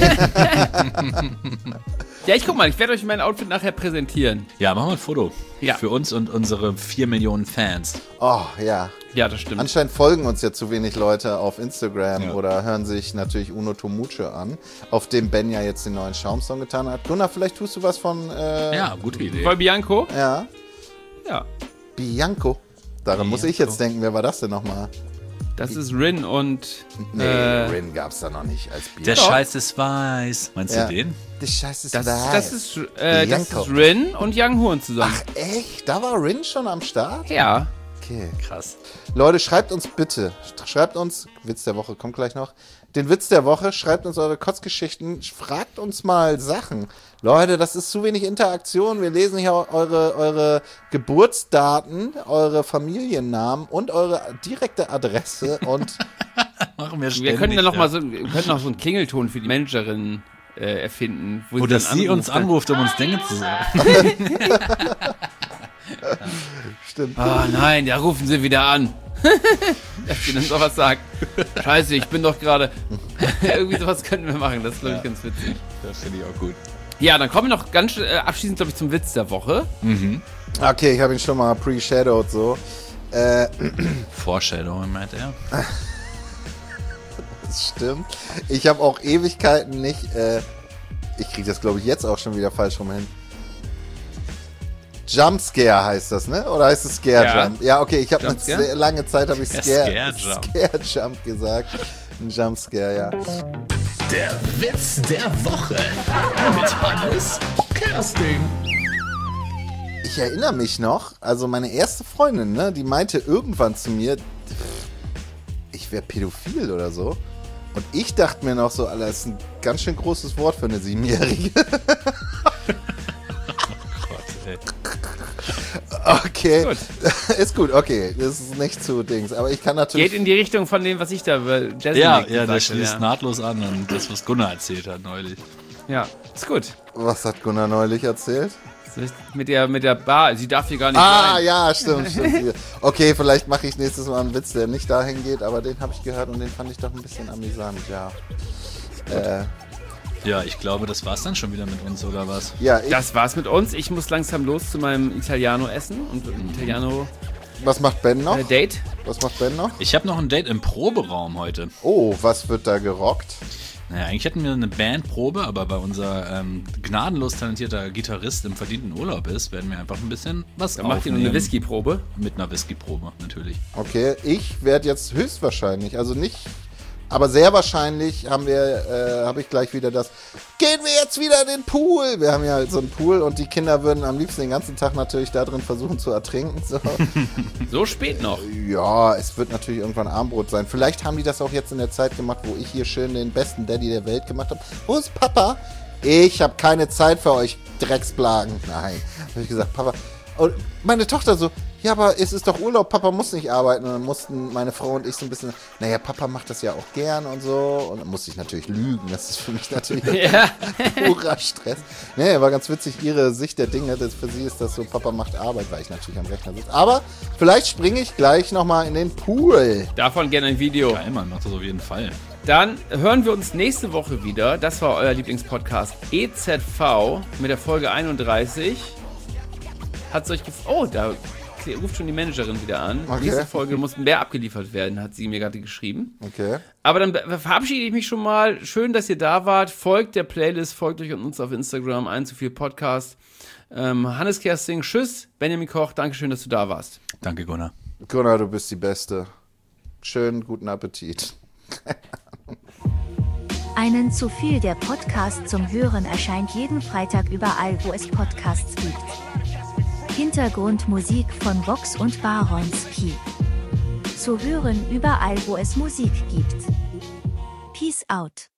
Ja, ich guck mal, ich werde euch mein Outfit nachher präsentieren. Ja, machen wir ein Foto. Ja. Für uns und unsere 4 Millionen Fans. Oh, ja. Ja, das stimmt. Anscheinend folgen uns ja zu wenig Leute auf Instagram oder hören sich natürlich Uno Tomuche an, auf dem Ben ja jetzt den neuen Schaumsong getan hat. Gunnar, vielleicht tust du was von... Ja, gute Idee. Voll Bianco? Ja. Ja. Bianco. Daran muss ich jetzt denken. Wer war das denn nochmal? Das ist Rin und... Nee, Rin gab's da noch nicht als Bianco. Der Scheiß ist weiß. Meinst du den? Der Scheiß ist Das weiß. ist Rin und Young Horn zusammen. Ach echt? Da war Rin schon am Start? Ja. Okay. Krass. Leute, schreibt uns bitte. Schreibt uns, Witz der Woche kommt gleich noch, den Witz der Woche, schreibt uns eure Kotzgeschichten, fragt uns mal Sachen. Leute, das ist zu wenig Interaktion. Wir lesen hier eure Geburtsdaten, eure Familiennamen und eure direkte Adresse und Machen wir Wir können dann noch mal so einen Klingelton für die Managerin erfinden. Wo Oder dann sie uns anruft. anruft, um uns Dinge zu sagen. stimmt. Oh nein, da rufen sie wieder an. Dass sie dann sowas sagt. Scheiße, ich bin doch gerade... Irgendwie sowas könnten wir machen, das ist, glaube ich, ganz witzig. Das finde ich auch gut. Ja, dann kommen wir noch ganz abschließend, glaube ich, zum Witz der Woche. Okay, ich habe ihn schon mal pre-shadowed so. Foreshadowing, meint er. Das stimmt. Ich habe auch Ewigkeiten nicht... ich kriege das, glaube ich, jetzt auch schon wieder falsch rum hin. Jumpscare heißt das, ne? Oder heißt es Scare Ja. Jump? Ja, okay, ich habe eine Jumpscare? sehr lange Zeit habe ich Ja, Scare Scare Jump gesagt. Ein Jumpscare, ja. Der Witz der Woche mit Hannes Kersting. Ich erinnere mich noch, also meine erste Freundin, ne, die meinte irgendwann zu mir, ich wäre pädophil oder so. Und ich dachte mir noch so, Alter, das ist ein ganz schön großes Wort für eine 7-Jährige. Okay, Gut. ist gut, okay, das ist nicht zu Dings, aber ich kann natürlich... Geht in die Richtung von dem, was ich da bei Jasmine Ja, gesagt das habe, schließt nahtlos an an das, was Gunnar erzählt hat neulich. Ja, ist gut. Was hat Gunnar neulich erzählt? Mit der Bar, sie darf hier gar nicht Ah, rein. ja, stimmt. Okay, vielleicht mache ich nächstes Mal einen Witz, der nicht dahin geht, aber den habe ich gehört und den fand ich doch ein bisschen amüsant, ja. Ja, ich glaube, das war's dann schon wieder mit uns, oder was? Ja, Das war's mit uns. Ich muss langsam los zu meinem Italiano-Essen und was macht Ben noch? Italiano-Date. Was macht Ben noch? Ich habe noch ein Date im Proberaum heute. Oh, was wird da gerockt? Naja, eigentlich hätten wir eine Bandprobe, aber weil unser gnadenlos talentierter Gitarrist im verdienten Urlaub ist, werden wir einfach ein bisschen was Dann macht ihr nur aufnehmen. eine Whisky-Probe. Mit einer Whisky-Probe, natürlich. Okay, ich werde jetzt höchstwahrscheinlich, also nicht, aber sehr wahrscheinlich habe ich gleich wieder das, gehen wir jetzt wieder in den Pool. Wir haben ja halt so einen Pool und die Kinder würden am liebsten den ganzen Tag natürlich da drin versuchen zu ertrinken. So. So spät noch. Ja, es wird natürlich irgendwann Armbrot sein. Vielleicht haben die das auch jetzt in der Zeit gemacht, wo ich hier schön den besten Daddy der Welt gemacht habe. Wo ist Papa? Ich habe keine Zeit für euch Drecksblagen. Nein. Habe ich gesagt, Papa. Und meine Tochter so, ja, aber es ist doch Urlaub, Papa muss nicht arbeiten. Und dann mussten meine Frau und ich so ein bisschen, naja, Papa macht das ja auch gern und so. Und dann musste ich natürlich lügen. Das ist für mich natürlich Ja. purer Stress. Nee, war ganz witzig, ihre Sicht der Dinge. Für sie ist das so, Papa macht Arbeit, weil ich natürlich am Rechner sitze. Aber vielleicht springe ich gleich nochmal in den Pool. Davon gerne ein Video. Geil, man macht das auf jeden Fall. Dann hören wir uns nächste Woche wieder. Das war euer Lieblingspodcast EZV mit der Folge 31. Hat's euch Oh, da ruft schon die Managerin wieder an. Okay. Nächste Folge muss mehr abgeliefert werden, hat sie mir gerade geschrieben. Okay. Aber dann verabschiede ich mich schon mal. Schön, dass ihr da wart. Folgt der Playlist, folgt euch und uns auf Instagram, 1zu4 Podcast. Hannes Kersting, tschüss. Benjamin Koch, Dankeschön, dass du da warst. Danke, Gunnar. Gunnar, du bist die Beste. Schönen guten Appetit. Einen zu viel, der Podcast zum Hören erscheint jeden Freitag überall, wo es Podcasts gibt. Hintergrundmusik von Vox und Baronski. Zu hören überall, wo es Musik gibt. Peace out.